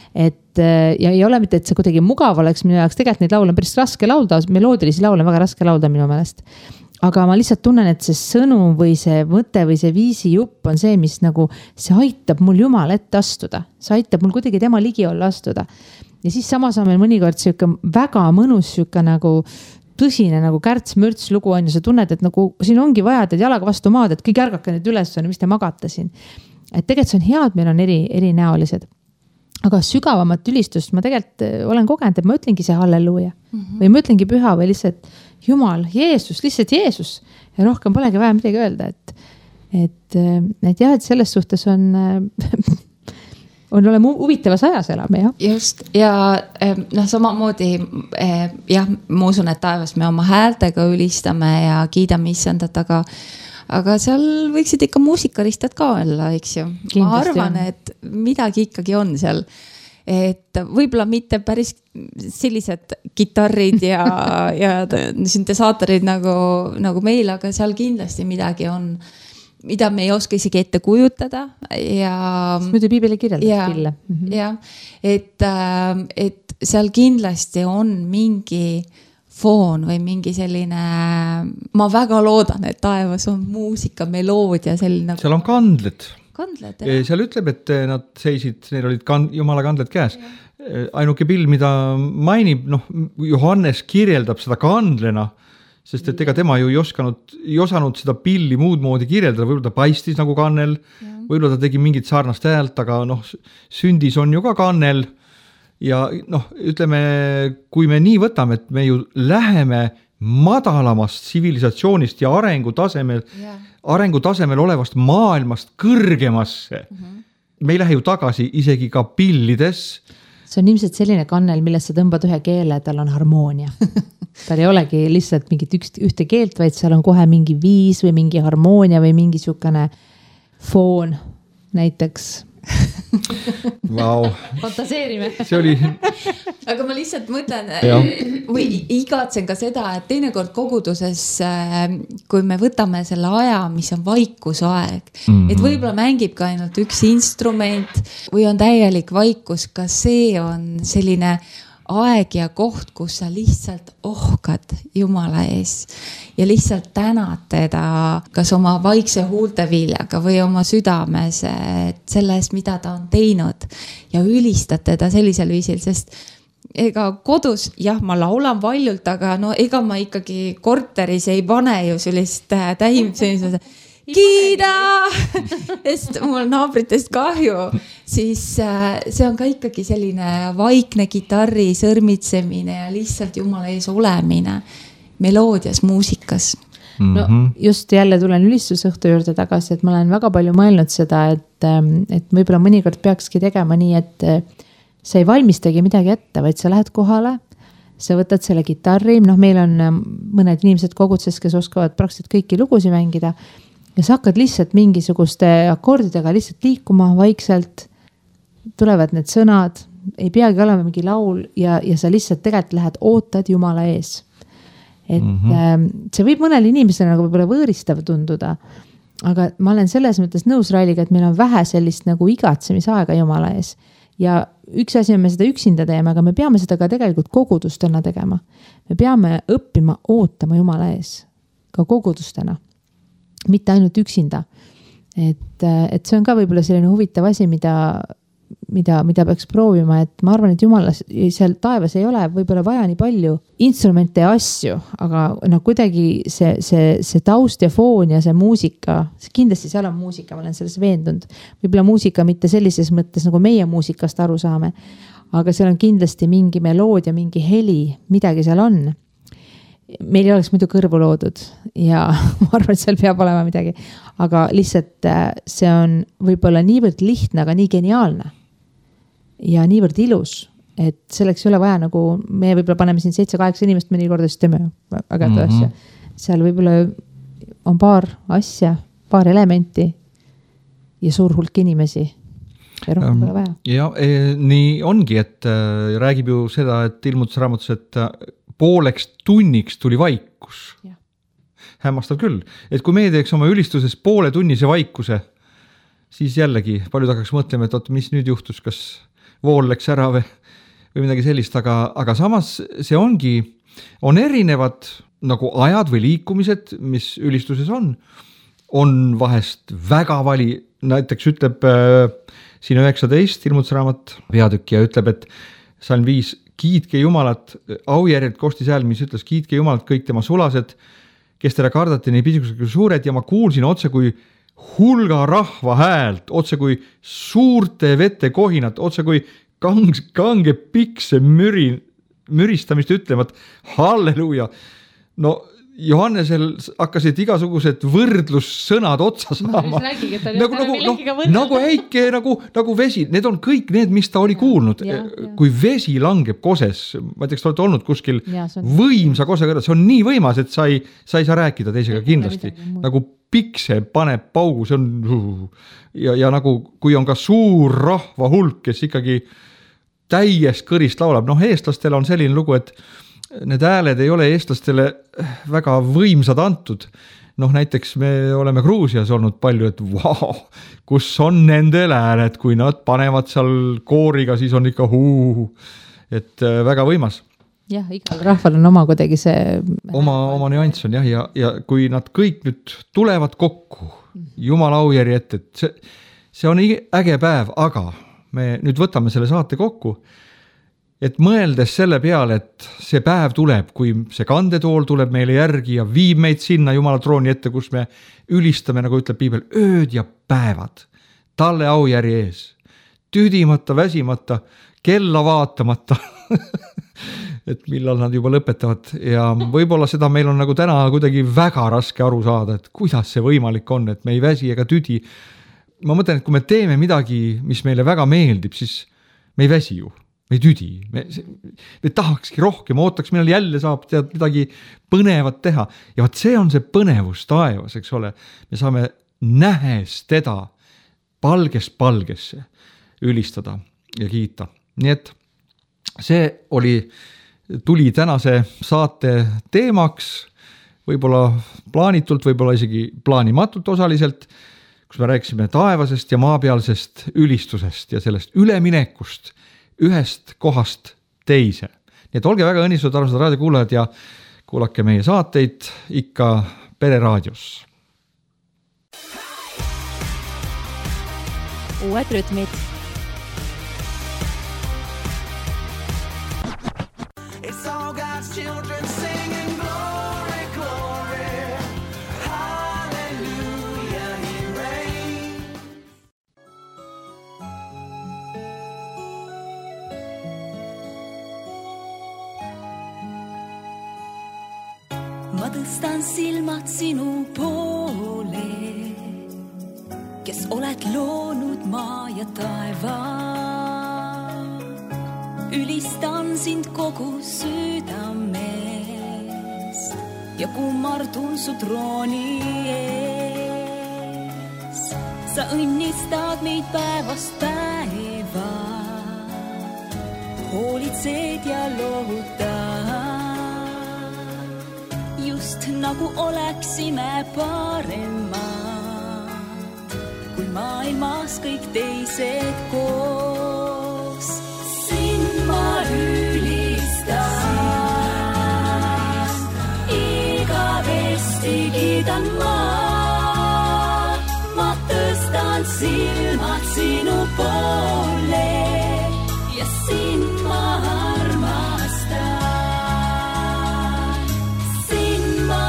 Et ja ei ole mitte, et see kuidagi mugav oleks minu jaoks, tegelikult neid laule on päris raske laulda, meloodilisi laule on väga raske laulda minu meelest. Aga ma lihtsalt tunnen, et see sõnum või see mõte või see viisi jupp on see, mis nagu, see aitab mul Jumal ette astuda. See aitab mul kuidagi tema ligi olla astuda. Ja siis samas on meil mõnikord siuke väga mõnus siuke nagu tõsine nagu kärts-mürts lugu on ja sa tunned, et nagu siin ongi vaja, et jalaga vastu maad, et kõik ärgake nüüd üles on, mis te magate siin. Et tegelikult see on hea, et meil on eri, erinäolised. Aga sügavamat ülistust ma tegelikult olen kogenud, et ma ütlengi see halleluuja. Mm-hmm. Või ma ütlengi püha või lihtsalt Jumal, Jeesus, lihtsalt Jeesus. Ja rohkem polegi vaja midagi öelda. Et, et, et jah, et selles suhtes on, on oleme huvitavas ajas elame, jah. Just. Ja noh, samamoodi, jah, ma usun, et taevas me oma häältega ülistame ja kiidame issandat, aga Aga seal võiksid ikka muusikaristad ka olla, eks ju. Kindlasti ma arvan, on. Et midagi ikkagi on seal. Et võib-olla mitte päris sellised gitarrid ja, ja syntesaatorid nagu, nagu meil, aga seal kindlasti midagi on, mida me ei oska isegi ette kujutada. Ja, muidu piibeli kirjeldab ja, küll. Mm-hmm. Ja, et, et seal kindlasti on mingi foon või mingi selline, ma väga loodan, et taevas on muusika, meloodia, selline. Seal on kandled. Kandled, jah. Seal ütleb, et nad seisid, neil olid kan, Jumala kandled käes. Ja. Ainuke pill, mida mainib, noh, Johannes kirjeldab seda kandlena, sest et ega tema ju ei osanud, ei osanud seda pilli muud moodi kirjeldada, võib-olla ta paistis nagu kannel, võib-olla ta tegi mingit sarnast häält, aga noh, sündis on ju ka kannel. Ja noh, ütleme, kui me nii võtame, et me ju läheme madalamast tsivilisatsioonist ja arengutasemel, yeah. arengutasemel olevast maailmast kõrgemasse. Mm-hmm. Me ei lähe ju tagasi isegi ka pillides. See on ilmselt selline kannel, millest sa tõmbad ühe keele, tal on harmoonia. Tal ei olegi lihtsalt mingit üks, ühte keelt, vaid seal on kohe mingi viis või mingi harmoonia või mingi sukane foon näiteks. Wow. Fantaseerime. See oli... Aga ma lihtsalt mõtlen või igatsen ka seda, et teinekord koguduses, kui me võtame selle aja, mis on vaikusaeg, mm-hmm. et võib-olla mängib ka ainult üks instrument või on täielik vaikus, ka see on selline aeg ja koht, kus sa lihtsalt ohkad Jumala ees ja lihtsalt tänad teda kas oma vaikse huulteviljaga või oma südames sellest, mida ta on teinud ja ülistad teda sellisel viisil, sest ega kodus, jah, ma laulan valjult, aga no ega ma ikkagi korteris ei pane ju sellist täim, sellise kiida, sest mul naabritest kahju, siis see on ka ikkagi selline vaikne gitarri sõrmitsemine ja lihtsalt Jumala ees olemine meloodias, muusikas. No just jälle tulen ülistusõhtu juurde tagasi, et ma olen väga palju mõelnud seda, et, et võib-olla mõnikord peakski tegema nii, et sa ei valmistagi midagi ette, vaid sa lähed kohale, sa võtad selle kitarri, noh meil on mõned inimesed kogudses, kes oskavad praktiliselt kõiki lugusid mängida ja sa hakkad lihtsalt mingisuguste akordidega lihtsalt liikuma vaikselt, tulevad need sõnad, ei peagi olema mingi laul ja, ja sa lihtsalt tegelikult lähed, ootad Jumala ees. Et mm-hmm. see võib mõnel inimesele nagu võib-olla võõristav tunduda, aga ma olen selles mõttes nõus Railiga, et meil on vähe sellist nagu igatsemisaega Jumala ees. Ja üks asi on me seda üksinda teeme, aga me peame seda ka tegelikult kogudustena tegema. Me peame õppima ootama Jumala ees, ka kogudustena, mitte ainult üksinda. Et, et see on ka võib-olla selline huvitav asi, mida mida, mida peaks proovima, et ma arvan, et Jumala seal taevas ei ole võib-olla vaja nii palju instrumente ja asju, aga no kuidagi see, see, see taust ja foon ja see muusika, kindlasti seal on muusika, ma olen selles veendunud. Võib-olla muusika mitte sellises mõttes, nagu meie muusikast aru saame, aga seal on kindlasti mingi meloodia, mingi heli, midagi seal on. Meil ei oleks muidu kõrvu loodud ja ma arvan, et seal peab olema midagi, aga lihtsalt see on võib-olla niivõrd lihtne, aga nii geniaalne ja niivõrd ilus, et selleks ei ole vaja nagu, me võib-olla paneme siin seitse-kaheksa inimest, me nii korda siis teeme väga mm-hmm. asja. Seal võib-olla on paar asja, paar elementi ja suur hulk inimesi ja rohkem pole vaja. Ja e, nii ongi, et äh, räägib ju seda, et ilmutusraamatus, et äh, pooleks tunniks tuli vaikus. Ja. Hämmastav küll, et kui me teeks oma ülistuses poole tunnise vaikuse, siis jällegi paljud hakkaks mõtlema, et oot, mis nüüd juhtus, kas vool läks ära või, või midagi sellist, aga, aga samas see ongi, on erinevad nagu ajad või liikumised, mis ülistuses on, on vahest väga vali, näiteks ütleb äh, siin üheksateist ilmutusraamat peatükk ja ütleb, et salm viis, kiitke Jumalat, aujärjelt kostis hääl, mis ütles, kiitke Jumalat kõik tema sulased, kes teda kardate nii pisikuselt kui suured ja ma kuulsin otse kui hulga rahva häält, otse kui suurte vete kohinat, otse kui kang, kange pikse müri, müristamist ütlemat, halleluuja. No Johannesel hakkasid igasugused võrdlussõnad otsa saama. Räägigi, nagu, nagu, no, nagu äike, nagu, nagu vesi, need on kõik need, mis ta oli kuulnud. Ja, ja. Kui vesi langeb koses, ma teaks, olete olnud kuskil ja, on... võimsa kose kõrval, see on nii võimas, et sa ei, sa ei saa rääkida teisega kindlasti. Nagu pikse paneb paugu, see on ja, ja nagu kui on ka suur rahva hulk, kes ikkagi täies kõrist laulab, noh eestlastele on selline lugu, et need hääled ei ole eestlastele väga võimsad antud. Noh, näiteks me oleme Gruusias olnud palju, et vau, kus on nendel hääled, kui nad panevad seal kooriga, siis on ikka huu, et väga võimas. Jah, igal rahval on oma kuidagi see... Oma, oma nüanss on jah, ja, ja kui nad kõik nüüd tulevad kokku, Jumala aujärje ette, et see, see on äge päev, aga me nüüd võtame selle saate kokku, et mõeldes selle peale, et see päev tuleb, kui see kandetool tuleb meile järgi ja viib meid sinna Jumala trooni ette, kus me ülistame, nagu ütleb Piibel, ööd ja päevad, talle aujärje ees, tüdimata, väsimata, kella vaatamata, et millal nad juba lõpetavad ja võib-olla seda meil on nagu täna kuidagi väga raske aru saada, et kuidas see võimalik on, et me ei väsi ega tüdi. Ma mõtlen, et kui me teeme midagi, mis meile väga meeldib, siis me ei väsi ju. Me ei tüdi, me, me tahakski rohkem, ootaks, millal jälle saab tead midagi põnevat teha. Ja vaat see on see põnevus taevas, eks ole. Me saame nähes teda palgest palgesse ülistada ja kiita. Nii et see oli, tuli tänase saate teemaks, võib-olla plaanitult, võib-olla isegi plaanimatult osaliselt, kus me rääkisime taevasest ja maapealsest ülistusest ja sellest üleminekust ühest kohast teise. Nii et olge väga õnnistud, armsad raadiokuulajad ja kuulake meie saateid ikka Pereraadios. Uued rütmid. It's all God's children singing glory, glory. Hallelujah, he reigns. Ma tõstan silmad sinu poole, kes oled loonud maa ja taeva. ülistan sind kogu südamest ja kummardun su trooni ees. Sa õnnistad meid päevast päeva, hoolitsed ja lohutad, just nagu oleksime paremad kui maailmas kõik teised koos. Sind ma ülistan, igavesti kiidan ma, ma tõstan silmad sinu poole ja sind ma armastan. Sind ma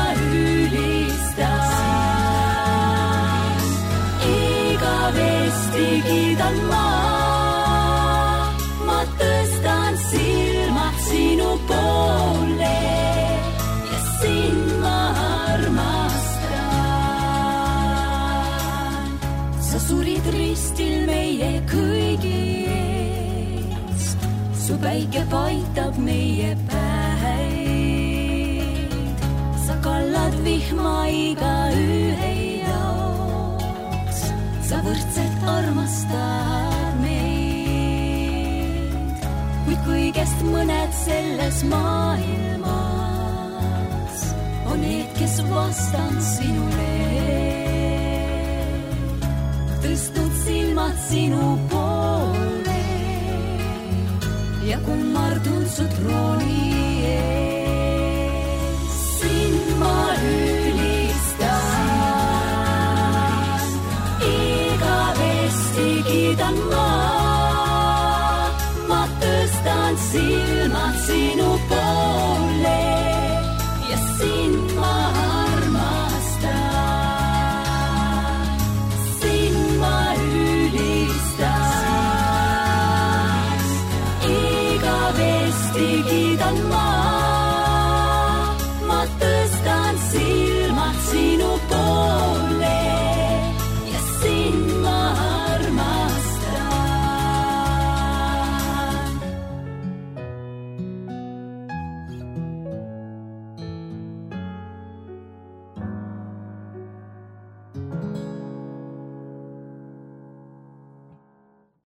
ülistan, igavesti kiidan ma, ma tõstan silmad sinu poole ja sind ma armastan. Sa surid ristil meie kõigi eest, su päike paitab meie päid, sa kallad vihma igaühe jaoks, sa võrdselt armastad meid, kuid kõigest mõned selles maailmas on need, kes vastan sinule, tõstnud silmad sinu poole ja kummardun su trooni ees. Sind ma ülistan, igavesti kiidan ma, ma tõstan silmad sinu poole ja sind ma armastan. Sind ma ülistan, igavesti kiidan ma, ma tõstan silmad sinu poole